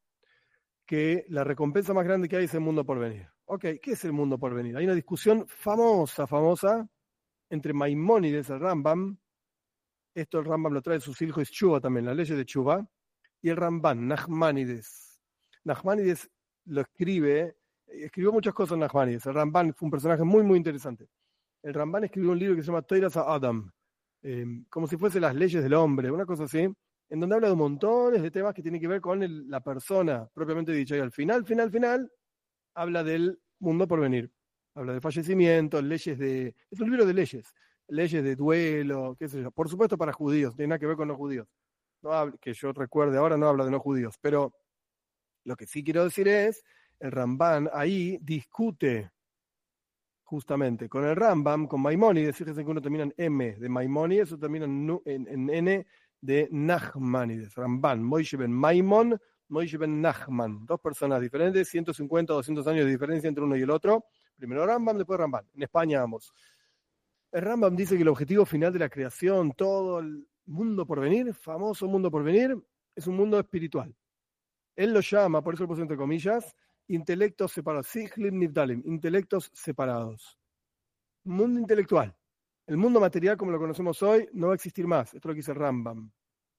que la recompensa más grande que hay es el mundo por venir. Ok, ¿qué es el mundo por venir? Hay una discusión famosa, famosa, entre Maimónides, el Rambam, esto el Rambam lo trae de sus hijos Tshuva también, las leyes de Tshuva, y el Ramban, Nachmanides. Nachmanides lo escribe, escribió muchas cosas en Nachmanides. El Ramban fue un personaje muy, muy interesante. El Ramban escribió un libro que se llama Toiras a Adam, eh, como si fuese las leyes del hombre, una cosa así, en donde habla de montones de temas que tienen que ver con el, la persona propiamente dicha. Y al final, final, final, habla del mundo por venir. Habla de fallecimiento, leyes de... Es un libro de leyes. Leyes de duelo, qué sé yo. Por supuesto para judíos, no tiene nada que ver con los judíos. No habla, que yo recuerde ahora no habla de no judíos. Pero lo que sí quiero decir es, el Ramban ahí discute justamente con el Rambam, con Maimónides. Fíjense que uno termina en M de Maimónides, otro termina en, en, en N de Nachmanides. Ramban, Moishe ben Maimón, Moishe ben Nachman. Dos personas diferentes, ciento cincuenta, doscientos años de diferencia entre uno y el otro. Primero Rambam, después Ramban. En España ambos. El Rambam dice que el objetivo final de la creación, todo el mundo por venir, famoso mundo por venir, es un mundo espiritual. Él lo llama, por eso lo puse entre comillas, intelectos separados, Sichlim Nivdalim, intelectos separados. Mundo intelectual. El mundo material como lo conocemos hoy no va a existir más. Esto es lo que dice Rambam.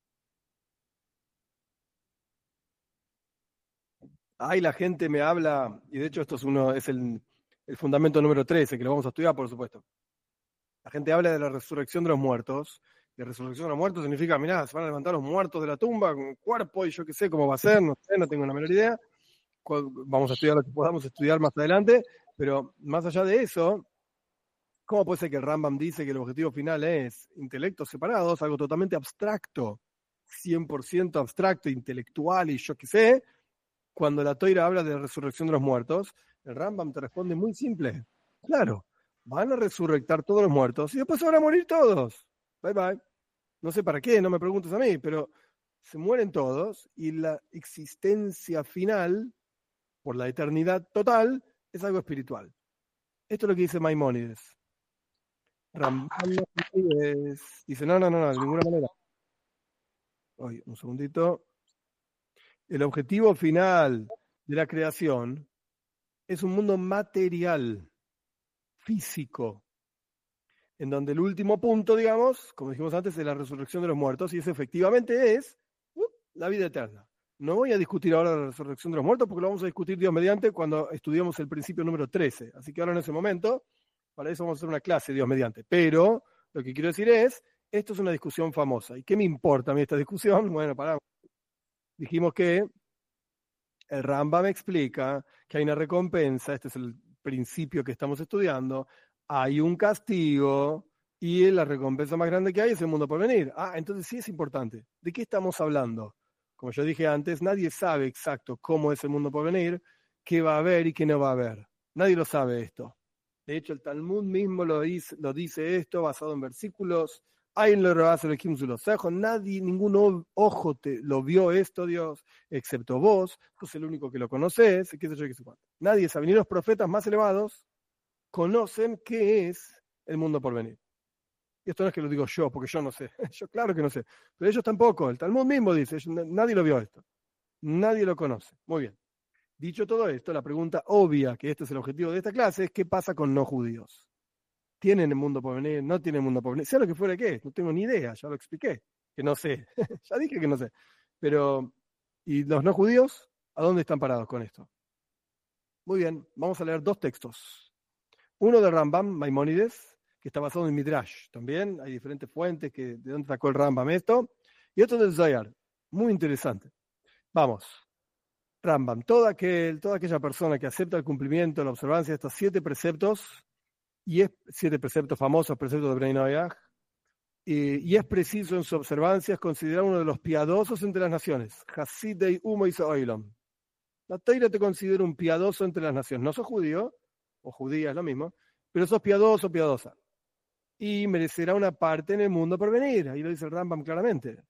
Ahí la gente me habla, y de hecho esto es, uno, es el, el fundamento número trece, que lo vamos a estudiar, por supuesto. La gente habla de la resurrección de los muertos. Y la resurrección de los muertos significa, mirá, se van a levantar los muertos de la tumba con cuerpo y yo qué sé cómo va a ser, no sé, no tengo la menor idea. Vamos a estudiar lo que podamos estudiar más adelante. Pero más allá de eso, ¿cómo puede ser que el Rambam dice que el objetivo final es intelectos separados, algo totalmente abstracto, cien por ciento abstracto, intelectual y yo qué sé, cuando la Toira habla de la resurrección de los muertos? El Rambam te responde muy simple. Claro, van a resurrectar todos los muertos y después se van a morir todos. Bye bye. No sé para qué, no me preguntes a mí, pero se mueren todos y la existencia final, por la eternidad total, es algo espiritual. Esto es lo que dice Maimónides. Rambam dice, no, no, no, no, de ninguna manera. Oye, un segundito. El objetivo final de la creación es un mundo material, físico, en donde el último punto, digamos, como dijimos antes, es la resurrección de los muertos, y eso efectivamente es uh, la vida eterna. No voy a discutir ahora la resurrección de los muertos, porque lo vamos a discutir Dios mediante cuando estudiemos el principio número trece. Así que ahora en ese momento, para eso vamos a hacer una clase Dios mediante. Pero lo que quiero decir es, esto es una discusión famosa. ¿Y qué me importa a mí esta discusión? Bueno, pará. Dijimos que el Rambam explica que hay una recompensa, este es el principio que estamos estudiando, hay un castigo y la recompensa más grande que hay es el mundo por venir. Ah, entonces sí es importante. ¿De qué estamos hablando? Como yo dije antes, nadie sabe exacto cómo es el mundo por venir, qué va a haber y qué no va a haber. Nadie lo sabe esto. De hecho, el Talmud mismo lo dice, lo dice esto basado en versículos. Hay en lo nadie, ningún ojo te lo vio esto, Dios, excepto vos. Sos el único que lo conoces, qué sé yo, qué sé cuánto. Nadie sabe, ni los profetas más elevados conocen qué es el mundo por venir. Y esto no es que lo digo yo, porque yo no sé. Yo claro que no sé. Pero ellos tampoco. El Talmud mismo dice, ellos, nadie lo vio esto. Nadie lo conoce. Muy bien. Dicho todo esto, la pregunta obvia, que este es el objetivo de esta clase, es ¿qué pasa con no judíos? ¿Tienen el mundo por venir? ¿No tienen el mundo por venir? Sea lo que fuera que es, no tengo ni idea, ya lo expliqué, que no sé, ya dije que no sé. Pero, ¿y los no judíos? ¿A dónde están parados con esto? Muy bien, vamos a leer dos textos. Uno de Rambam, Maimónides, que está basado en Midrash, también hay diferentes fuentes que, de dónde sacó el Rambam esto, y otro del Zohar, muy interesante. Vamos. Rambam, todo aquel, toda aquella persona que acepta el cumplimiento, la observancia de estos siete preceptos, y es siete preceptos famosos, preceptos de Bnei Noach, y, y es preciso en su observancia, es considerado uno de los piadosos entre las naciones. Hasidei Umo Oilom. La Teira te considera un piadoso entre las naciones. No sos judío, o judía, es lo mismo, pero sos piadoso o piadosa. Y merecerá una parte en el mundo por venir. Ahí lo dice el Rambam claramente.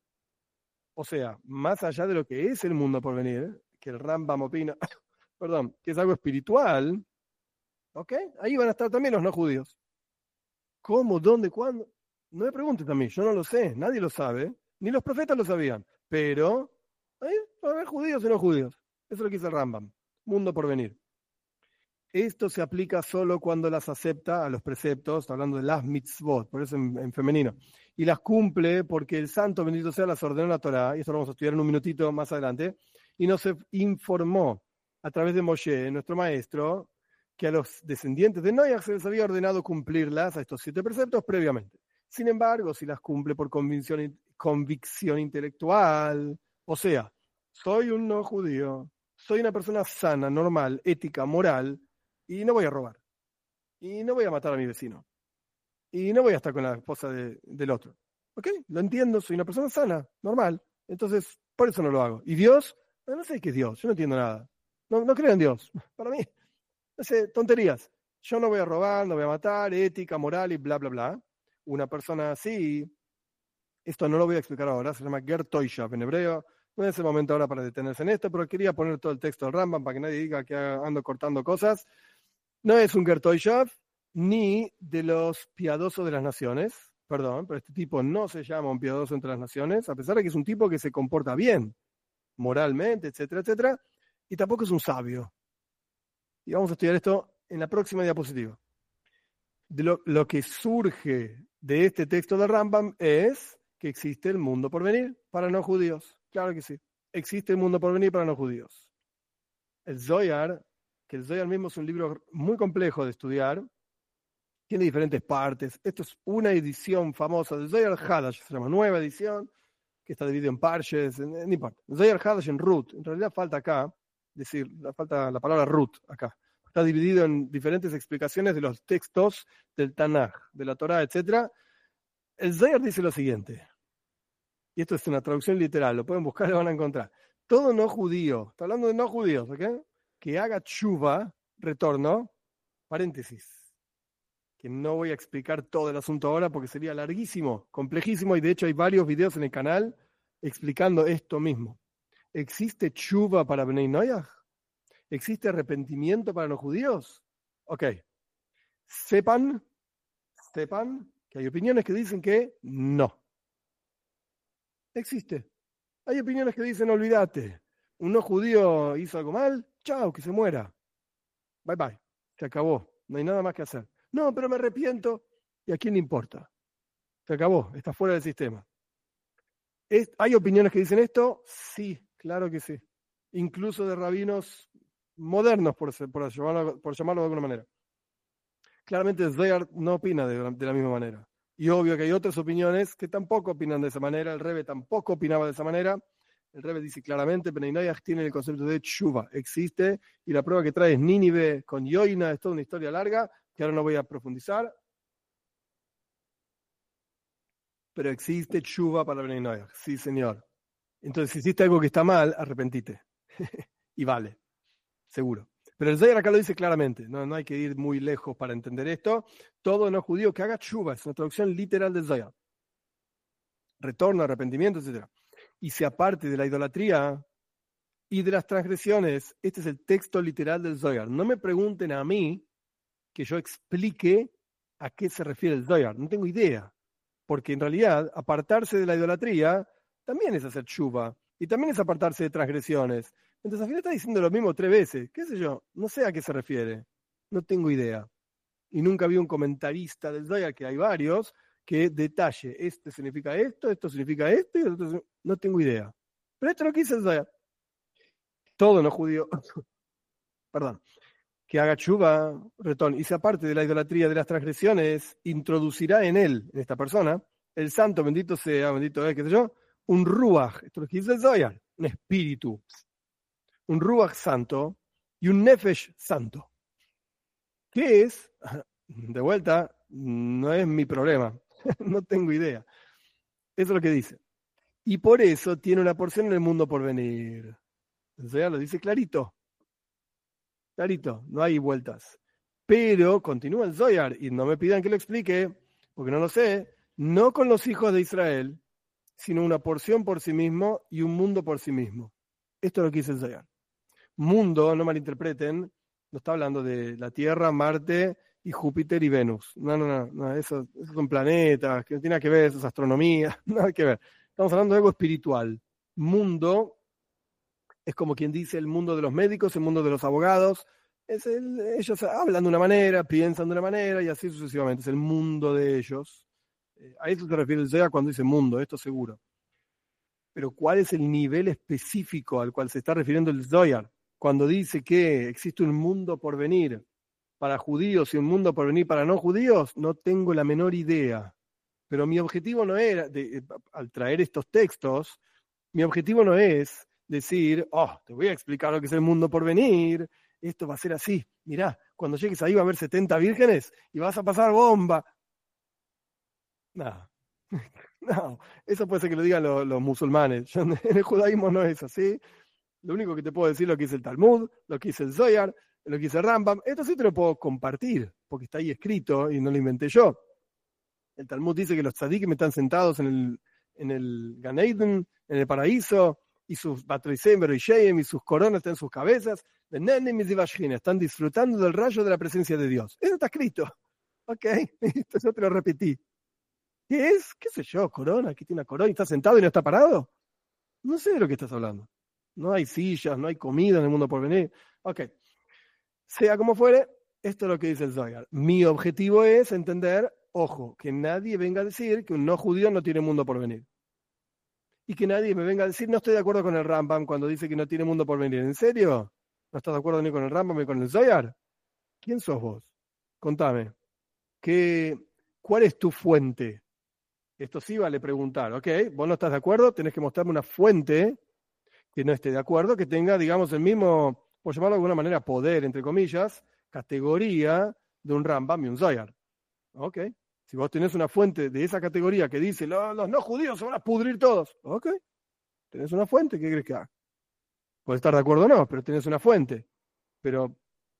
O sea, más allá de lo que es el mundo por venir, que el Rambam opina, perdón, que es algo espiritual, ¿ok? Ahí van a estar también los no judíos. ¿Cómo? ¿Dónde? ¿Cuándo? No me preguntes a mí, yo no lo sé, nadie lo sabe, ni los profetas lo sabían, pero ahí va a haber judíos y no judíos. Eso es lo que dice el Rambam, mundo por venir. Esto se aplica solo cuando las acepta a los preceptos, hablando de las mitzvot, por eso en, en femenino, y las cumple porque el santo, bendito sea, las ordenó la Torá, y esto lo vamos a estudiar en un minutito más adelante, y nos informó a través de Moshe, nuestro maestro, que a los descendientes de Noach se les había ordenado cumplirlas a estos siete preceptos previamente. Sin embargo, si las cumple por convicción, convicción intelectual, o sea, soy un no judío, soy una persona sana, normal, ética, moral, y no voy a robar, y no voy a matar a mi vecino, y no voy a estar con la esposa de, del otro. ¿Ok? Lo entiendo, soy una persona sana, normal, entonces por eso no lo hago. ¿Y Dios? No sé qué es Dios, yo no entiendo nada. No, no creo en Dios, para mí. No sé, tonterías. Yo no voy a robar, no voy a matar, ética, moral y bla, bla, bla. Una persona así, esto no lo voy a explicar ahora, se llama Ger Toishav en hebreo. No es el momento ahora para detenerse en esto, pero quería poner todo el texto del Rambam para que nadie diga que ando cortando cosas. No es un Ger Toishav ni de los piadosos de las naciones, perdón, pero este tipo no se llama un piadoso entre las naciones, a pesar de que es un tipo que se comporta bien, moralmente, etcétera, etcétera, y tampoco es un sabio. Y vamos a estudiar esto en la próxima diapositiva. De lo, lo que surge de este texto de Rambam es que existe el mundo por venir para no judíos. Claro que sí. Existe el mundo por venir para no judíos. El Zohar, que el Zohar mismo es un libro muy complejo de estudiar, tiene diferentes partes. Esto es una edición famosa del Zohar Hadash, se llama nueva edición, que está dividido en parches, no importa. Zohar Hadash en Ruth. En realidad falta acá, decir, falta la palabra Ruth acá. está dividido en diferentes explicaciones de los textos del Tanaj, de la Torá, etcétera. El Zohar dice lo siguiente, y esto es una traducción literal, lo pueden buscar y lo van a encontrar. Todo no judío, está hablando de no judíos, ¿ok? Que haga tshuva, retorno, paréntesis, que no voy a explicar todo el asunto ahora porque sería larguísimo, complejísimo, y de hecho hay varios videos en el canal explicando esto mismo. ¿Existe tshuva para Bnei Noach? ¿Existe arrepentimiento para los judíos? Ok. Sepan, sepan que hay opiniones que dicen que no. Existe. Hay opiniones que dicen, olvídate, un no judío hizo algo mal, chao, que se muera. Bye bye, se acabó, no hay nada más que hacer. No, pero me arrepiento. ¿Y a quién le importa? Se acabó, está fuera del sistema. ¿Es, ¿Hay opiniones que dicen esto? Sí, claro que sí. Incluso de rabinos modernos, por, por, llamarlo, por llamarlo de alguna manera. Claramente Zohar no opina de, de la misma manera. Y obvio que hay otras opiniones que tampoco opinan de esa manera. El Rebbe tampoco opinaba de esa manera. El Rebbe dice claramente, Bnei Noach tiene el concepto de tshuva, existe, y la prueba que trae es Nínive con Yoina, es toda una historia larga, que ahora no voy a profundizar. Pero existe tshuva para Bnei Noach, sí señor. Entonces, si hiciste algo que está mal, arrepentite. Y vale, seguro. Pero el Zohar acá lo dice claramente, no, no hay que ir muy lejos para entender esto. Todo no judío que haga tshuva, es una traducción literal del Zohar. Retorno, arrepentimiento, etcétera. Y se aparte de la idolatría y de las transgresiones. Este es el texto literal del Zohar. No me pregunten a mí que yo explique a qué se refiere el Zohar. No tengo idea. Porque en realidad, apartarse de la idolatría también es hacer tshuva. Y también es apartarse de transgresiones. Entonces al final está diciendo lo mismo tres veces. ¿Qué sé yo? No sé a qué se refiere. No tengo idea. Y nunca vi un comentarista del Zohar, que hay varios, que detalle, esto significa esto, esto significa esto, y esto, no tengo idea. Pero esto es lo que dice el Zohar. Todo no judío, perdón, que haga tshuva, retorno, y se aparte de la idolatría de las transgresiones, introducirá en él, en esta persona, el santo, bendito sea, bendito es, qué sé yo, un ruach, esto es lo que dice el Zohar, un espíritu, un ruach santo y un nefesh santo. ¿Qué es? De vuelta, no es mi problema. No tengo idea. Eso es lo que dice. Y por eso tiene una porción en el mundo por venir. O sea, lo dice clarito. Clarito, no hay vueltas. Pero continúa el Zohar, y no me pidan que lo explique, porque no lo sé, no con los hijos de Israel, sino una porción por sí mismo y un mundo por sí mismo. Esto es lo que dice el Zohar. Mundo, no malinterpreten, no está hablando de la Tierra, Marte y Júpiter y Venus. No, no, no, no esos, esos son planetas, que no tiene nada que ver, eso es astronomía, nada que ver. Estamos hablando de algo espiritual. Mundo es como quien dice el mundo de los médicos, el mundo de los abogados. Es el, ellos hablan de una manera, piensan de una manera y así sucesivamente. Es el mundo de ellos. Eh, a eso se refiere el Zohar cuando dice mundo, esto seguro. Pero ¿cuál es el nivel específico al cual se está refiriendo el Zohar cuando dice que existe un mundo por venir para judíos y un mundo por venir para no judíos? No tengo la menor idea. Pero mi objetivo no era, de, al traer estos textos, mi objetivo no es decir, oh, te voy a explicar lo que es el mundo por venir, esto va a ser así. Mirá, cuando llegues ahí va a haber setenta vírgenes y vas a pasar bomba. No, no, eso puede ser que lo digan los, los musulmanes. Yo, en el judaísmo no es así. Lo único que te puedo decir es lo que dice el Talmud, lo que dice el Zohar, lo que dice el Rambam. Esto sí te lo puedo compartir, porque está ahí escrito y no lo inventé yo. El Talmud dice que los tzadikim están sentados en el, en el Gan Eden, en el paraíso, y sus Batroisem, Beroishayim, y sus coronas están en sus cabezas. Están disfrutando del rayo de la presencia de Dios. Eso está escrito. Ok, esto yo te lo repetí. ¿Qué es? ¿Qué sé yo? ¿Corona? ¿Qué tiene una corona? ¿Y está sentado y no está parado? No sé de lo que estás hablando. No hay sillas, no hay comida en el mundo por venir. Ok. Sea como fuere, esto es lo que dice el Zohar. Mi objetivo es entender, ojo, que nadie venga a decir que un no judío no tiene mundo por venir. Y que nadie me venga a decir, no estoy de acuerdo con el Rambam cuando dice que no tiene mundo por venir. ¿En serio? ¿No estás de acuerdo ni con el Rambam ni con el Zohar? ¿Quién sos vos? Contame. ¿Qué, ¿Cuál es tu fuente? Esto sí vale preguntar, ¿ok? Vos no estás de acuerdo, tenés que mostrarme una fuente que no esté de acuerdo, que tenga, digamos, el mismo, por llamarlo de alguna manera, poder, entre comillas, categoría de un Rambam y un Zohar. Ok. Si vos tenés una fuente de esa categoría que dice los, los no judíos se van a pudrir todos. Ok. Tenés una fuente, ¿qué crees que haga? Puedes estar de acuerdo o no, pero tenés una fuente. Pero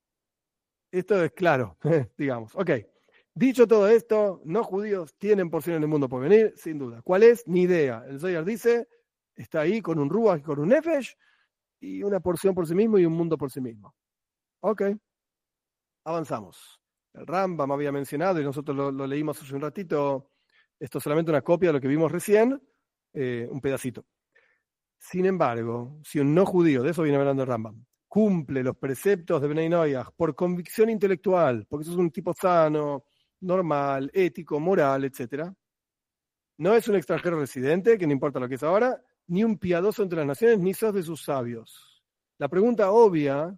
esto es claro, digamos. Ok. Dicho todo esto, no judíos tienen porción en el mundo por venir, sin duda. ¿Cuál es? Ni idea. El Zohar dice, está ahí con un Ruach y con un Nefesh, y una porción por sí mismo y un mundo por sí mismo. Ok. Avanzamos. El Rambam había mencionado, y nosotros lo, lo leímos hace un ratito, esto es solamente una copia de lo que vimos recién, eh, un pedacito. Sin embargo, si un no judío, de eso viene hablando el Rambam, cumple los preceptos de Bnei Noach por convicción intelectual, porque sos un tipo sano, normal, ético, moral, etcétera, no es un extranjero residente, que no importa lo que es ahora, ni un piadoso entre las naciones, ni sos de sus sabios. La pregunta obvia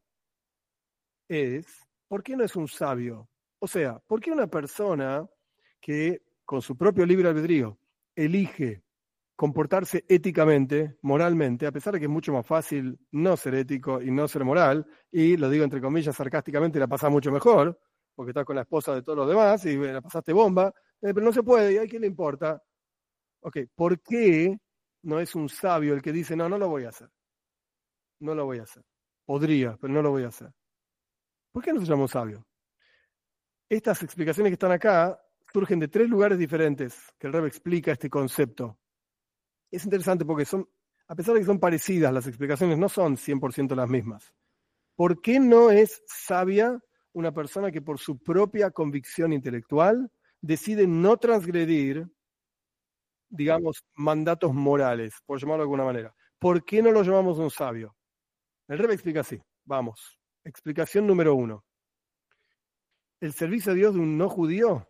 es, ¿por qué no es un sabio? O sea, ¿por qué una persona que con su propio libre albedrío elige comportarse éticamente, moralmente, a pesar de que es mucho más fácil no ser ético y no ser moral, y lo digo entre comillas sarcásticamente, la pasás mucho mejor, porque estás con la esposa de todos los demás y la pasaste bomba, eh, pero no se puede, ¿y a quién le importa? Ok, ¿por qué no es un sabio el que dice, no, no lo voy a hacer? No lo voy a hacer. Podría, pero no lo voy a hacer. ¿Por qué no se llama un sabio? Estas explicaciones que están acá surgen de tres lugares diferentes que el Rebbe explica este concepto. Es interesante porque son, a pesar de que son parecidas, las explicaciones no son cien por ciento las mismas. ¿Por qué no es sabia una persona que por su propia convicción intelectual decide no transgredir, digamos, mandatos morales, por llamarlo de alguna manera? ¿Por qué no lo llamamos un sabio? El Rebbe explica así. Vamos. Explicación número uno. El servicio a Dios de un no judío,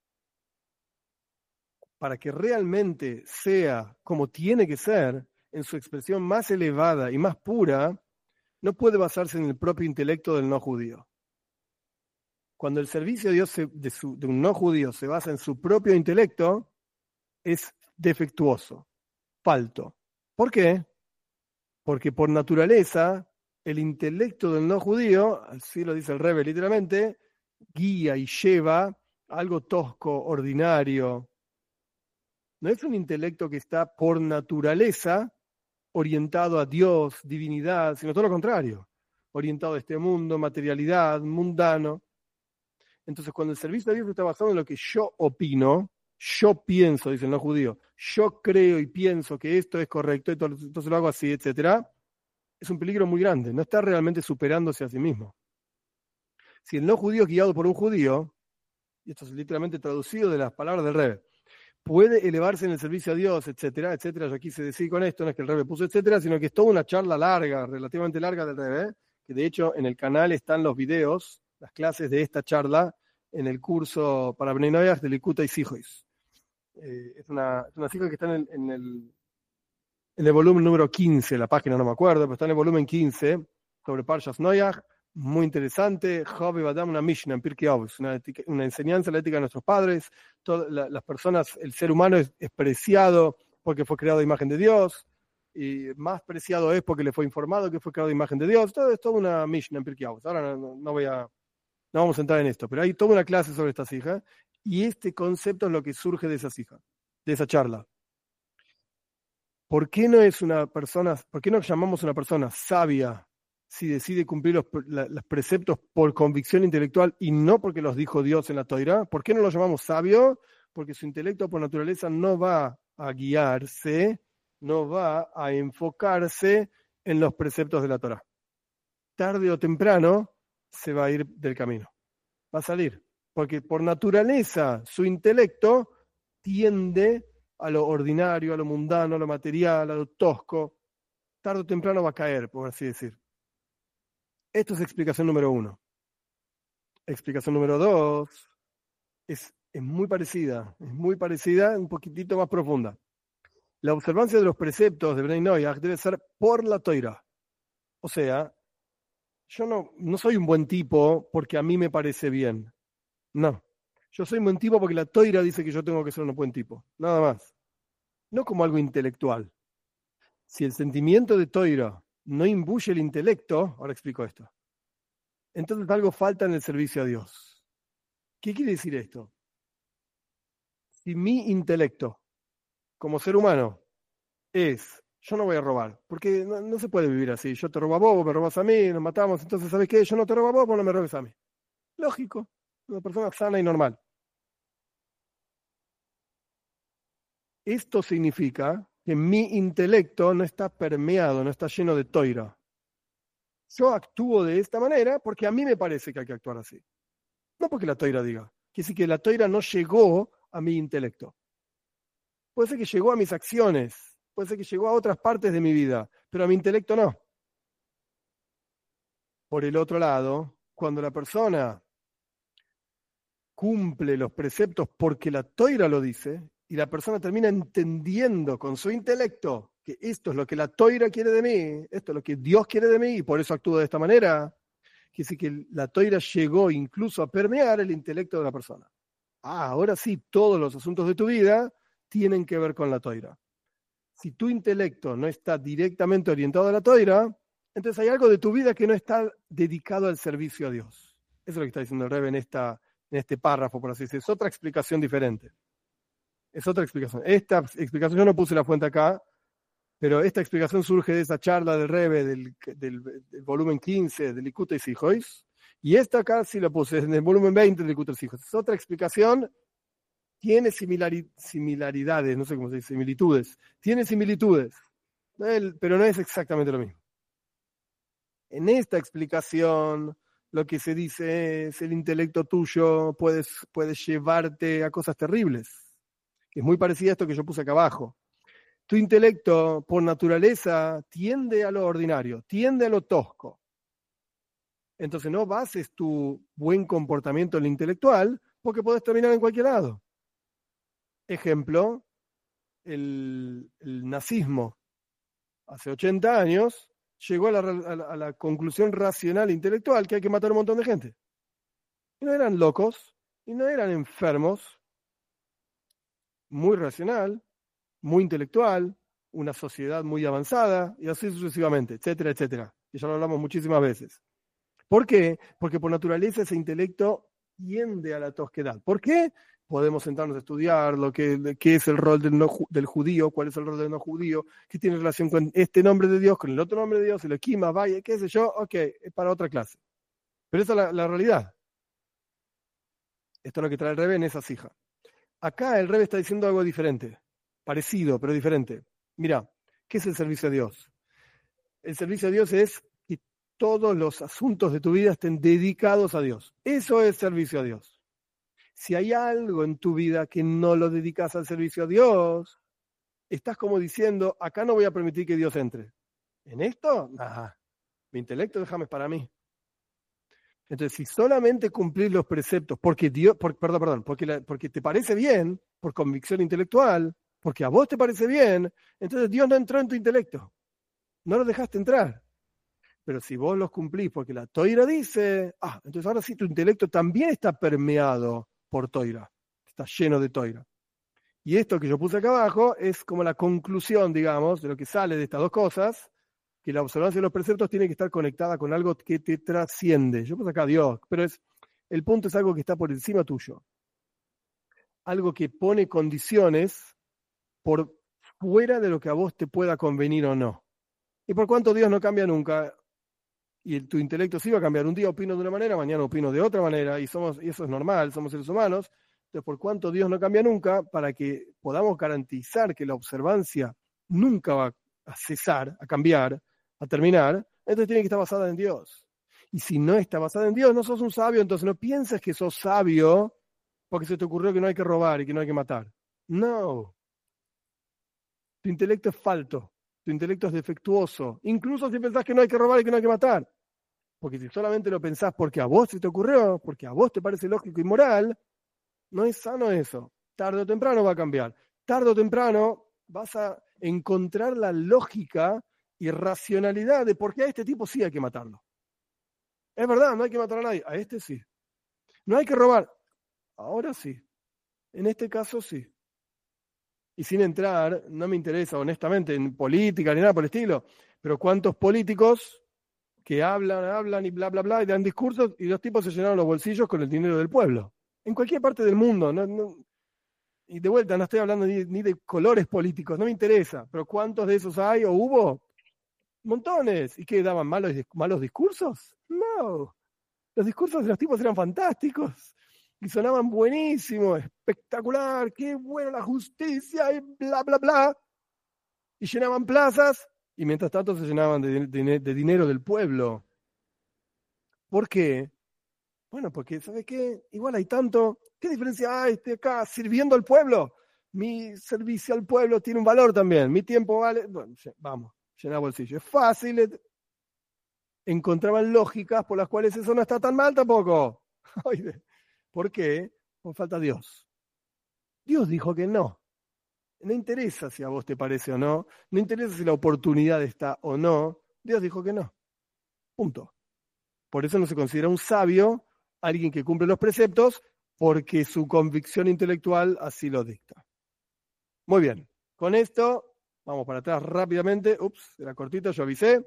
para que realmente sea como tiene que ser, en su expresión más elevada y más pura, no puede basarse en el propio intelecto del no judío. Cuando el servicio a Dios se, de, su, de un no judío se basa en su propio intelecto, es defectuoso, falto. ¿Por qué? Porque por naturaleza, el intelecto del no judío, así lo dice el Rebbe literalmente, guía y lleva a algo tosco, ordinario. No es un intelecto que está por naturaleza orientado a Dios, divinidad, sino todo lo contrario, orientado a este mundo, materialidad, mundano. Entonces, cuando el servicio a Dios está basado en lo que yo opino, yo pienso, dice el no judío, yo creo y pienso que esto es correcto, entonces lo hago así, etcétera, es un peligro muy grande, no está realmente superándose a sí mismo. Si el no judío es guiado por un judío, y esto es literalmente traducido de las palabras del Rebbe, puede elevarse en el servicio a Dios, etcétera, etcétera. Yo quise decir con esto, no es que el Rebbe puso etcétera, sino que es toda una charla larga, relativamente larga del Rebbe, que de hecho en el canal están los videos, las clases de esta charla, en el curso para Bnei Noach de Likuta y Sijois. Eh, es una, es una cifra que está en el, en, el, en el volumen número quince, la página no me acuerdo, pero está en el volumen quince, sobre Parshas Noach, muy interesante. Job Adam, una Mishnah en Pirkei Avos, una, una enseñanza de la ética de nuestros padres. Todas la, las personas, el ser humano es, es preciado porque fue creado a imagen de Dios, y más preciado es porque le fue informado que fue creado a imagen de Dios. Todo es toda una Mishnah en Pirkei Avos. Ahora no, no voy a, no vamos a entrar en esto, pero hay toda una clase sobre esta hijas, y este concepto es lo que surge de esa hijas, de esa charla. ¿Por qué no es una persona, por qué no llamamos a una persona sabia si decide cumplir los, los preceptos por convicción intelectual y no porque los dijo Dios en la Torá? ¿Por qué no lo llamamos sabio? Porque su intelecto por naturaleza no va a guiarse, no va a enfocarse en los preceptos de la Torá. Tarde o temprano se va a ir del camino, va a salir, porque por naturaleza su intelecto tiende a lo ordinario, a lo mundano, a lo material, a lo tosco. Tarde o temprano va a caer, por así decir. Esto es explicación número uno. Explicación número dos es, es muy parecida, es muy parecida, un poquitito más profunda. La observancia de los preceptos de Bnei Noach debe ser por la Torá. O sea, yo no, no soy un buen tipo porque a mí me parece bien. No. Yo soy un buen tipo porque la Torá dice que yo tengo que ser un buen tipo. Nada más. No como algo intelectual. Si el sentimiento de Torá no imbuye el intelecto, ahora explico esto. entonces algo falta en el servicio a Dios. ¿Qué quiere decir esto? Si mi intelecto como ser humano es, yo no voy a robar, porque no, no se puede vivir así. Yo te robo a vos, vos me robas a mí, nos matamos, entonces, ¿sabes qué? Yo no te robo a vos, vos no me robes a mí. Lógico, una persona sana y normal. Esto significa que mi intelecto no está permeado, no está lleno de toira. Yo actúo de esta manera porque a mí me parece que hay que actuar así. No porque la toira diga. Quiere decir que la toira no llegó a mi intelecto. Puede ser que llegó a mis acciones, puede ser que llegó a otras partes de mi vida, pero a mi intelecto no. Por el otro lado, cuando la persona cumple los preceptos porque la toira lo dice, y la persona termina entendiendo con su intelecto que esto es lo que la toira quiere de mí, esto es lo que Dios quiere de mí, y por eso actúa de esta manera, quiere decir que la toira llegó incluso a permear el intelecto de la persona. Ah, ahora sí, todos los asuntos de tu vida tienen que ver con la toira. Si tu intelecto no está directamente orientado a la toira, entonces hay algo de tu vida que no está dedicado al servicio a Dios. Eso es lo que está diciendo el Rebbe en, esta, en este párrafo, por así decirlo. Es otra explicación diferente. Es otra explicación. Esta explicación, yo no puse la fuente acá, pero esta explicación surge de esa charla del Rebbe del, del, del volumen quince del Likutei Sijois, y esta acá sí la puse en el volumen veinte del Likutei Sijois. Es otra explicación. Tiene similari- similaridades, no sé cómo se dice, similitudes. Tiene similitudes, pero no es exactamente lo mismo. En esta explicación, lo que se dice es el intelecto tuyo puede, puede llevarte a cosas terribles. Es muy parecido a esto que yo puse acá abajo. Tu intelecto, por naturaleza, tiende a lo ordinario, tiende a lo tosco. Entonces no bases tu buen comportamiento en lo intelectual, porque podés terminar en cualquier lado. Ejemplo, el, el nazismo, hace ochenta años, llegó a la, a, la, a la conclusión racional e intelectual que hay que matar a un montón de gente. Y no eran locos, y no eran enfermos, muy racional, muy intelectual, una sociedad muy avanzada, y así sucesivamente, etcétera, etcétera. Y ya lo hablamos muchísimas veces. ¿Por qué? Porque por naturaleza ese intelecto tiende a la tosquedad. ¿Por qué? Podemos sentarnos a estudiar lo que, qué es el rol del, no, del judío, cuál es el rol del no judío, qué tiene relación con este nombre de Dios, con el otro nombre de Dios, el Equima, Valle, qué sé yo, ok, es para otra clase. Pero esa es la, la realidad. Esto es lo que trae el Rebbe en esa sija. Acá el Rebbe está diciendo algo diferente, parecido, pero diferente. Mira, ¿qué es el servicio a Dios? El servicio a Dios es que todos los asuntos de tu vida estén dedicados a Dios. Eso es servicio a Dios. Si hay algo en tu vida que no lo dedicas al servicio a Dios, estás como diciendo, acá no voy a permitir que Dios entre. ¿En esto? Nah, mi intelecto déjame para mí. Entonces, si solamente cumplir los preceptos, porque Dios, por, perdón, perdón, porque, la, porque te parece bien, por convicción intelectual, porque a vos te parece bien, entonces Dios no entró en tu intelecto. No lo dejaste entrar. Pero si vos los cumplís porque la toira dice, ah, entonces ahora sí tu intelecto también está permeado por toira, está lleno de toira. Y esto que yo puse acá abajo es como la conclusión, digamos, de lo que sale de estas dos cosas, que la observancia de los preceptos tiene que estar conectada con algo que te trasciende. Yo puse acá Dios, pero es, el punto es algo que está por encima tuyo. Algo que pone condiciones por fuera de lo que a vos te pueda convenir o no. Y por cuanto Dios no cambia nunca, y el, tu intelecto sí va a cambiar. Un día opino de una manera, mañana opino de otra manera, y, somos, y eso es normal, somos seres humanos. Entonces, por cuanto Dios no cambia nunca, para que podamos garantizar que la observancia nunca va a cesar, a cambiar, a terminar, entonces tiene que estar basada en Dios. Y si no está basada en Dios, no sos un sabio, entonces no pienses que sos sabio porque se te ocurrió que no hay que robar y que no hay que matar. No. Tu intelecto es falto. Tu intelecto es defectuoso. Incluso si pensás que no hay que robar y que no hay que matar. Porque si solamente lo pensás porque a vos se te ocurrió, porque a vos te parece lógico y moral, no es sano eso. Tarde o temprano va a cambiar. Tarde o temprano vas a encontrar la lógica y racionalidad de por qué a este tipo sí hay que matarlo. Es verdad, no hay que matar a nadie. A este sí. No hay que robar. Ahora sí. En este caso sí. Y sin entrar, no me interesa honestamente en política ni nada por el estilo, pero ¿cuántos políticos que hablan, hablan y bla, bla, bla, y dan discursos, y los tipos se llenaron los bolsillos con el dinero del pueblo. En cualquier parte del mundo. No, no, y de vuelta, no estoy hablando ni, ni de colores políticos, no me interesa, pero ¿cuántos de esos hay o hubo? Montones. ¿Y qué daban malos, malos discursos? No. Los discursos de los tipos eran fantásticos y sonaban buenísimo, espectacular, qué buena la justicia y bla, bla, bla. Y llenaban plazas y mientras tanto se llenaban de, de, de dinero del pueblo. ¿Por qué? Bueno, porque, ¿sabe qué? Igual hay tanto. ¿Qué diferencia hay este acá sirviendo al pueblo? Mi servicio al pueblo tiene un valor también. Mi tiempo vale. Bueno, vamos, llena bolsillo. Es fácil. Encontraban lógicas por las cuales eso no está tan mal tampoco. ¿Por qué? Por falta de Dios. Dios dijo que no. No interesa si a vos te parece o no. No interesa si la oportunidad está o no. Dios dijo que no. Punto. Por eso no se considera un sabio alguien que cumple los preceptos, porque su convicción intelectual así lo dicta. Muy bien. Con esto, vamos para atrás rápidamente. Ups, era cortito, yo avisé.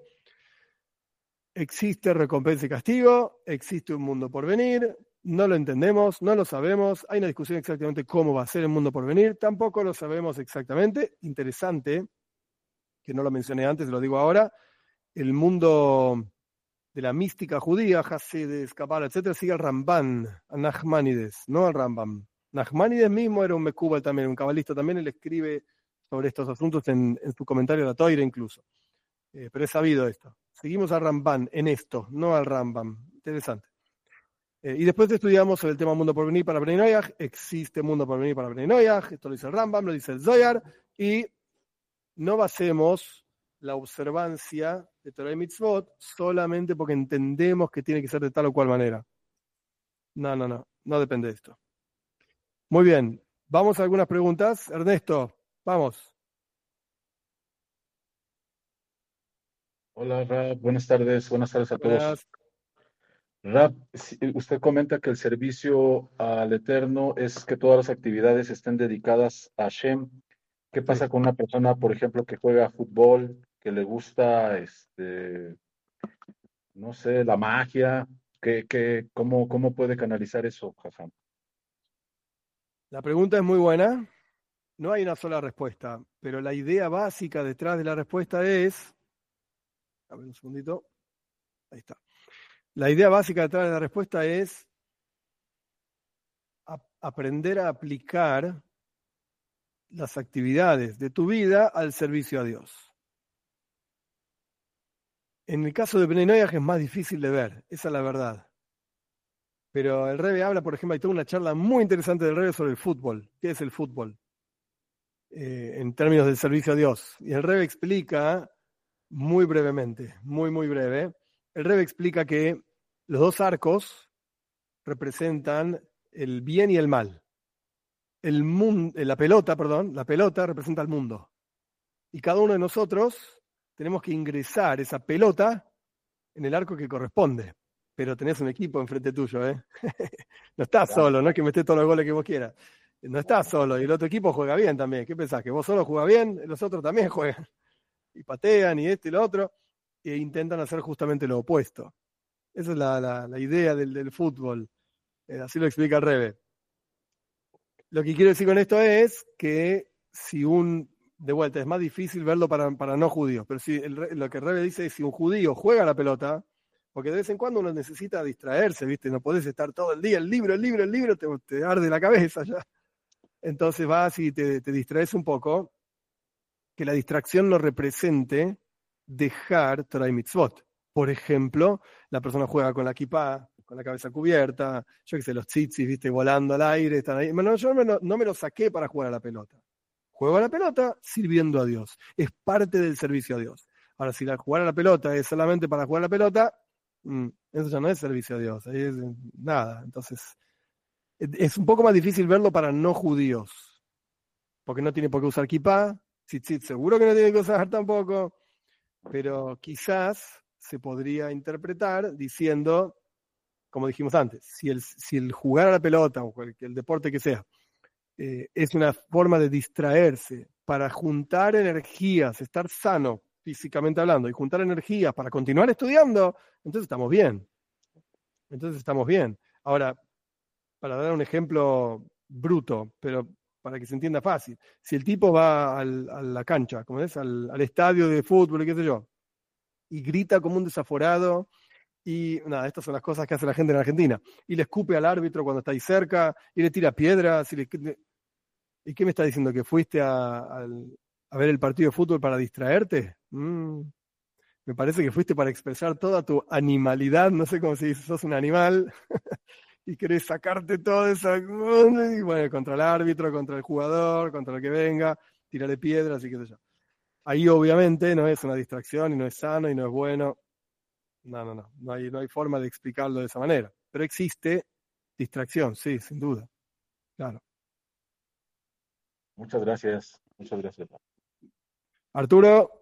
Existe recompensa y castigo, existe un mundo por venir, no lo entendemos, no lo sabemos, hay una discusión exactamente cómo va a ser el mundo por venir, tampoco lo sabemos exactamente. Interesante, que no lo mencioné antes, lo digo ahora, el mundo de la mística judía, Hasides, Kabbalah, etcétera, sigue al Ramban, a Nachmanides, no al Rambam. Nachmanides mismo era un Mekubal también, un cabalista también, él escribe sobre estos asuntos en, en su comentario a la Toira incluso. Eh, pero es sabido esto. Seguimos al Ramban en esto, no al Rambam. Interesante. Eh, y después estudiamos sobre el tema mundo por venir para Bnei Noyaj. Existe mundo por venir para Bnei Noyaj. Esto lo dice el Rambam, lo dice el Zohar. Y no basemos la observancia de Torah y Mitzvot solamente porque entendemos que tiene que ser de tal o cual manera. No, no, no. No depende de esto. Muy bien. Vamos a algunas preguntas. Ernesto, vamos. Hola, Rab, buenas tardes, buenas tardes a Buenas. todos. Rab, si- usted comenta que el servicio al Eterno es que todas las actividades estén dedicadas a Hashem. ¿Qué Sí. pasa con una persona, por ejemplo, que juega fútbol, que le gusta, este, no sé, la magia? ¿Qué, qué, cómo, cómo puede canalizar eso, Hassan? La pregunta es muy buena. No hay una sola respuesta, pero la idea básica detrás de la respuesta es, a ver un segundito, ahí está. La idea básica detrás de la respuesta es a- aprender a aplicar las actividades de tu vida al servicio a Dios. En el caso de Bnei Noyaj es más difícil de ver, esa es la verdad. Pero el Rebbe habla, por ejemplo, hay toda una charla muy interesante del Rebbe sobre el fútbol. ¿Qué es el fútbol? Eh, en términos del servicio a Dios. Y el Rebbe explica muy brevemente, muy, muy breve. El Rebbe explica que los dos arcos representan el bien y el mal. El mundo, la pelota, perdón, la pelota representa el mundo. Y cada uno de nosotros tenemos que ingresar esa pelota en el arco que corresponde. Pero tenés un equipo enfrente tuyo, ¿eh? No estás Ya, solo, no es que metés todos los goles que vos quieras. No estás solo, y el otro equipo juega bien también. ¿Qué pensás? ¿Que vos solo jugás bien? Los otros también juegan. Y patean, y esto y lo otro, e intentan hacer justamente lo opuesto. Esa es la, la, la idea del, del fútbol. Eh, así lo explica el Rebbe. Lo que quiero decir con esto es que si un, de vuelta, es más difícil verlo para, para no judíos, pero si el, lo que el Rebbe dice es si un judío juega la pelota, porque de vez en cuando uno necesita distraerse, ¿viste? No podés estar todo el día, el libro, el libro, el libro, te, te arde la cabeza ya. Entonces vas y te, te distraes un poco, que la distracción no represente dejar Torah y Mitzvot. Por ejemplo, la persona juega con la kippah, con la cabeza cubierta, yo qué sé, los tzitzis, viste, volando al aire, están ahí. Bueno, yo no, no me lo saqué para jugar a la pelota. Juego a la pelota sirviendo a Dios. Es parte del servicio a Dios. Ahora, si la jugar a la pelota es solamente para jugar a la pelota, mmm, eso ya no es servicio a Dios. Ahí es nada. Entonces, es un poco más difícil verlo para no judíos. Porque no tiene por qué usar kippah. Tzitzit seguro que no tiene que usar tampoco. Pero quizás se podría interpretar diciendo, como dijimos antes, si el, si el jugar a la pelota o el, el deporte que sea, eh, es una forma de distraerse para juntar energías, estar sano físicamente hablando, y juntar energías para continuar estudiando, entonces estamos bien. Entonces estamos bien. Ahora, para dar un ejemplo bruto, pero para que se entienda fácil, si el tipo va al, a la cancha, como es, al, al estadio de fútbol y qué sé yo, y grita como un desaforado, y nada, estas son las cosas que hace la gente en Argentina, y le escupe al árbitro cuando está ahí cerca, y le tira piedras, y, le, ¿y qué me está diciendo? ¿Que fuiste a, a, a ver el partido de fútbol para distraerte? Mm, me parece que fuiste para expresar toda tu animalidad, no sé cómo se dice, sos un animal, y querés sacarte toda esa... Y bueno, contra el árbitro, contra el jugador, contra el que venga, tirarle piedras y qué sé yo. Ahí obviamente no es una distracción y no es sano y no es bueno. No, no, no. No hay, no hay forma de explicarlo de esa manera. Pero existe distracción, sí, sin duda. Claro. Muchas gracias, muchas gracias. Arturo.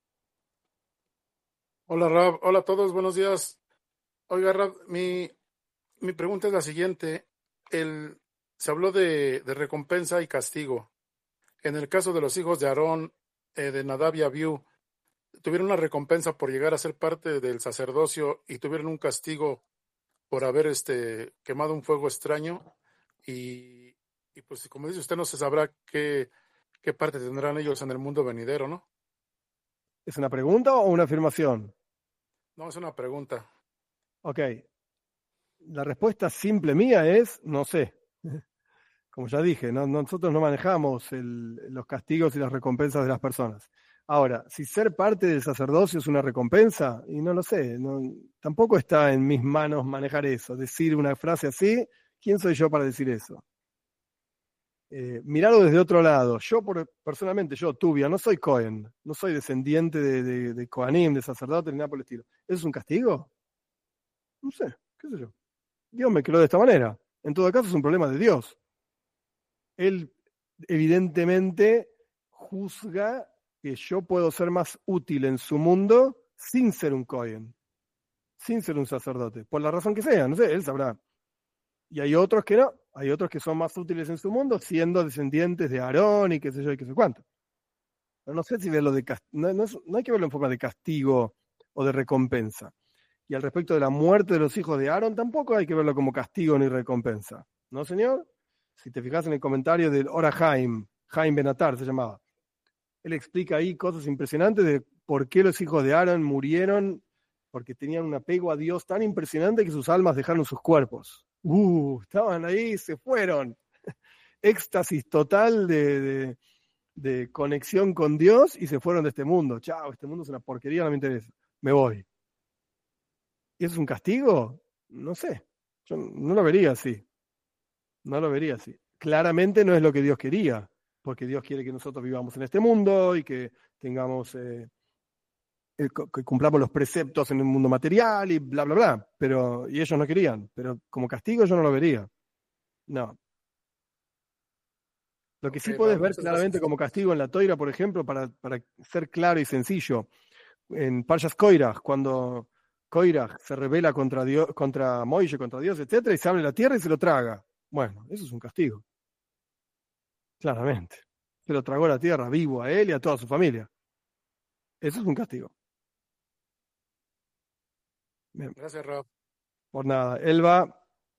Hola, Rab. Hola a todos, buenos días. Oiga, Rab, mi, mi pregunta es la siguiente. El, se habló de, de recompensa y castigo. En el caso de los hijos de Aarón, eh, de Nadab y Abiú, tuvieron una recompensa por llegar a ser parte del sacerdocio y tuvieron un castigo por haber este, quemado un fuego extraño. Y, y pues, como dice usted, no se sabrá qué, qué parte tendrán ellos en el mundo venidero, ¿no? ¿Es una pregunta o una afirmación? No, es una pregunta. Ok. La respuesta simple mía es no sé. Como ya dije, no, nosotros no manejamos el, los castigos y las recompensas de las personas. Ahora, si ser parte del sacerdocio es una recompensa, y no lo sé, no, tampoco está en mis manos manejar eso, decir una frase así, ¿quién soy yo para decir eso? Eh, mirarlo desde otro lado, yo por, personalmente, yo, Tubia, no soy Cohen, no soy descendiente de, de, de Coanim, de sacerdote, ni nada por el estilo. ¿Eso es un castigo? No sé, qué sé yo. Dios me creó de esta manera. En todo caso es un problema de Dios. Él evidentemente juzga que yo puedo ser más útil en su mundo sin ser un Cohen, sin ser un sacerdote, por la razón que sea, no sé, él sabrá. Y hay otros que no, hay otros que son más útiles en su mundo siendo descendientes de Aarón y qué sé yo y qué sé cuánto. Pero no sé si verlo de no, no, es, no hay que verlo en forma de castigo o de recompensa. Y al respecto de la muerte de los hijos de Aarón, tampoco hay que verlo como castigo ni recompensa. ¿No, señor? Si te fijas en el comentario del Ora Haim, Haim Benatar se llamaba, él explica ahí cosas impresionantes de por qué los hijos de Aarón murieron, porque tenían un apego a Dios tan impresionante que sus almas dejaron sus cuerpos. Uh, estaban ahí, se fueron. Éxtasis total de, de, de conexión con Dios y se fueron de este mundo. Chao, este mundo es una porquería, no me interesa. Me voy. ¿Y eso es un castigo? No sé. Yo no lo vería así. No lo vería así. Claramente no es lo que Dios quería, porque Dios quiere que nosotros vivamos en este mundo y que tengamos, eh, que cumplamos los preceptos en el mundo material y bla, bla, bla. Pero, y ellos no querían. Pero como castigo yo no lo vería. No. Lo que sí Okay, puedes Rab, ver muchas claramente gracias. como castigo en la Toira, por ejemplo, para, para ser claro y sencillo, en Parshas Koirach, cuando Koirach se rebela contra Dios, contra Moisés, contra Dios, etcétera, y se abre la tierra y se lo traga. Bueno, eso es un castigo. Claramente. Se lo tragó la tierra vivo a él y a toda su familia. Eso es un castigo. Bien. Gracias, Rab. Por nada. Él va.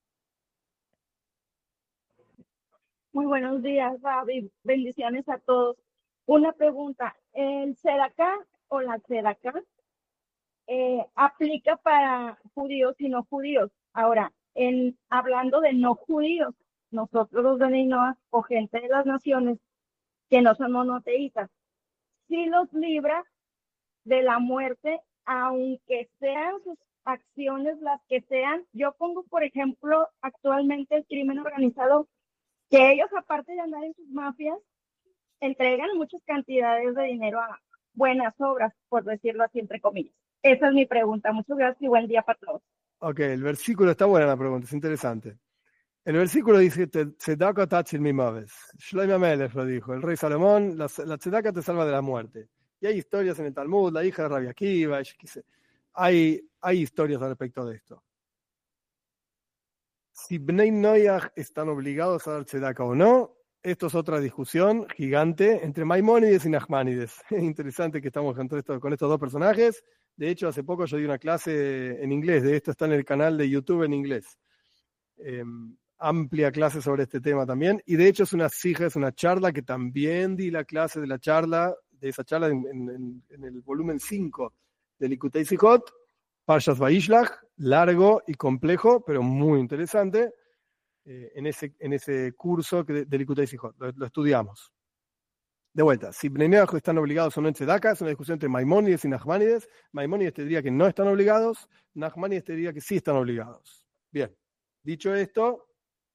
Muy buenos días, Ravi. Bendiciones a todos. Una pregunta, ¿el Sedacá o la Sedacá eh, aplica para judíos y no judíos? Ahora, en, hablando de no judíos, nosotros los de Ninoa o gente de las naciones que no son monoteístas, sí los libra de la muerte, aunque sean sus acciones las que sean. Yo pongo, por ejemplo, actualmente el crimen organizado, que ellos, aparte de andar en sus mafias, entregan muchas cantidades de dinero a buenas obras, por decirlo así, entre comillas. Esa es mi pregunta. Muchas gracias y buen día para todos. Ok, el versículo está buena la pregunta, es interesante. El versículo dice: Tzedaka tachil mimaves. Shlomo Amelech lo dijo, el rey Salomón, la, la tzedaka te salva de la muerte. Y hay historias en el Talmud, la hija de Rabbi Akiva, hay, hay historias al respecto de esto. Si Bnei Noyaj están obligados a dar tzedaka o no, esto es otra discusión gigante entre Maimónides y Nachmanides. Es interesante que estamos con, esto, con estos dos personajes. De hecho, hace poco yo di una clase en inglés, de esto está en el canal de YouTube en inglés. Eh, amplia clase sobre este tema también. Y de hecho es una sija, es una charla que también di la clase de la charla, de esa charla en, en, en el volumen cinco de Likutei Sijot, Parshas Vayishlach, largo y complejo, pero muy interesante. En ese, en ese curso de, de Likutei Sijot, lo, lo estudiamos. De vuelta, si Bnei Noach están obligados o no en tzedaka, es una discusión entre Maimónides y Nachmanides. Maimónides te diría que no están obligados, Nachmanides te diría que sí están obligados. Bien, dicho esto,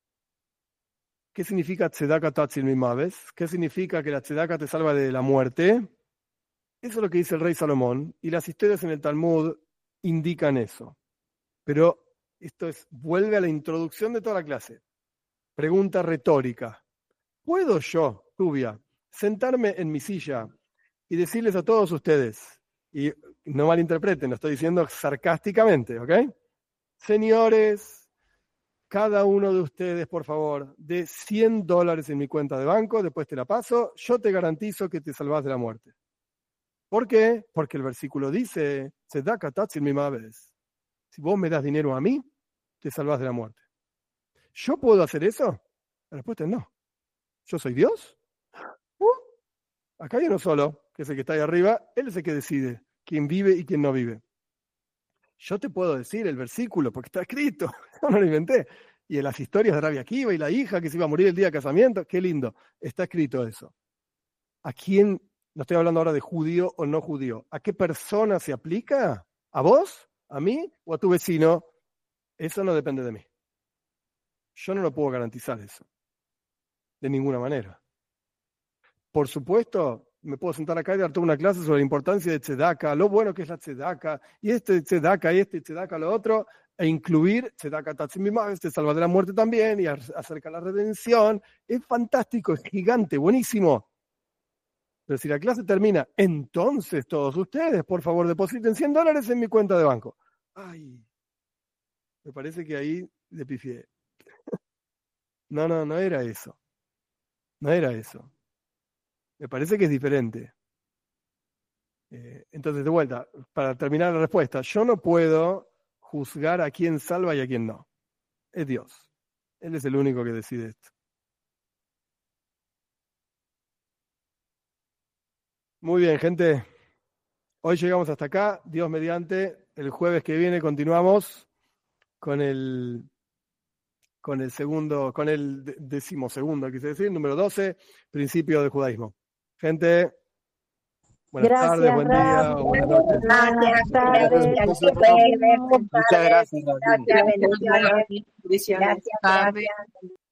¿qué significa tzedaka tatzil mimaves? ¿Qué significa que la tzedaka te salva de la muerte? Eso es lo que dice el rey Salomón, y las historias en el Talmud indican eso. Pero esto es, vuelve a la introducción de toda la clase. Pregunta retórica. ¿Puedo yo, Tubia, sentarme en mi silla y decirles a todos ustedes, y no malinterpreten, lo estoy diciendo sarcásticamente, ¿ok? Señores, cada uno de ustedes, por favor, de cien dólares en mi cuenta de banco, después te la paso, yo te garantizo que te salvás de la muerte. ¿Por qué? Porque el versículo dice, tzedaka tatzil mimaves. Si vos me das dinero a mí, te salvás de la muerte. ¿Yo puedo hacer eso? La respuesta es no. ¿Yo soy Dios? Uh, acá hay uno solo, que es el que está ahí arriba, él es el que decide quién vive y quién no vive. Yo te puedo decir el versículo, porque está escrito, yo no lo inventé. Y en las historias de Rabbi Akiva y la hija que se iba a morir el día de casamiento, qué lindo, está escrito eso. ¿A quién, no estoy hablando ahora de judío o no judío, a qué persona se aplica? ¿A vos? ¿A mí? ¿O a tu vecino? Eso no depende de mí. Yo no lo puedo garantizar eso. De ninguna manera. Por supuesto, me puedo sentar acá y dar toda una clase sobre la importancia de tzedaka, lo bueno que es la tzedaka, y este tzedaka, y este tzedaka, lo otro, e incluir tzedaka tatzil mimaves, te salva de la muerte también, y acerca la redención. Es fantástico, es gigante, buenísimo. Pero si la clase termina, entonces todos ustedes, por favor, depositen cien dólares en mi cuenta de banco. Ay, me parece que ahí le pifié. No, no, no era eso. No era eso. Me parece que es diferente. Eh, entonces, de vuelta, para terminar la respuesta, yo no puedo juzgar a quién salva y a quién no. Es Dios. Él es el único que decide esto. Muy bien, gente. Hoy llegamos hasta acá. Dios mediante. El jueves que viene continuamos con el, con el segundo, con el decimosegundo, quise decir, número doce, principio del judaísmo. Gente, buenas Gracias, tardes, buen día Rab. o buenas noches. Buenas tardes. Muchas gracias. Gracias, bendiciones. Bendiciones. Gracias, gracias.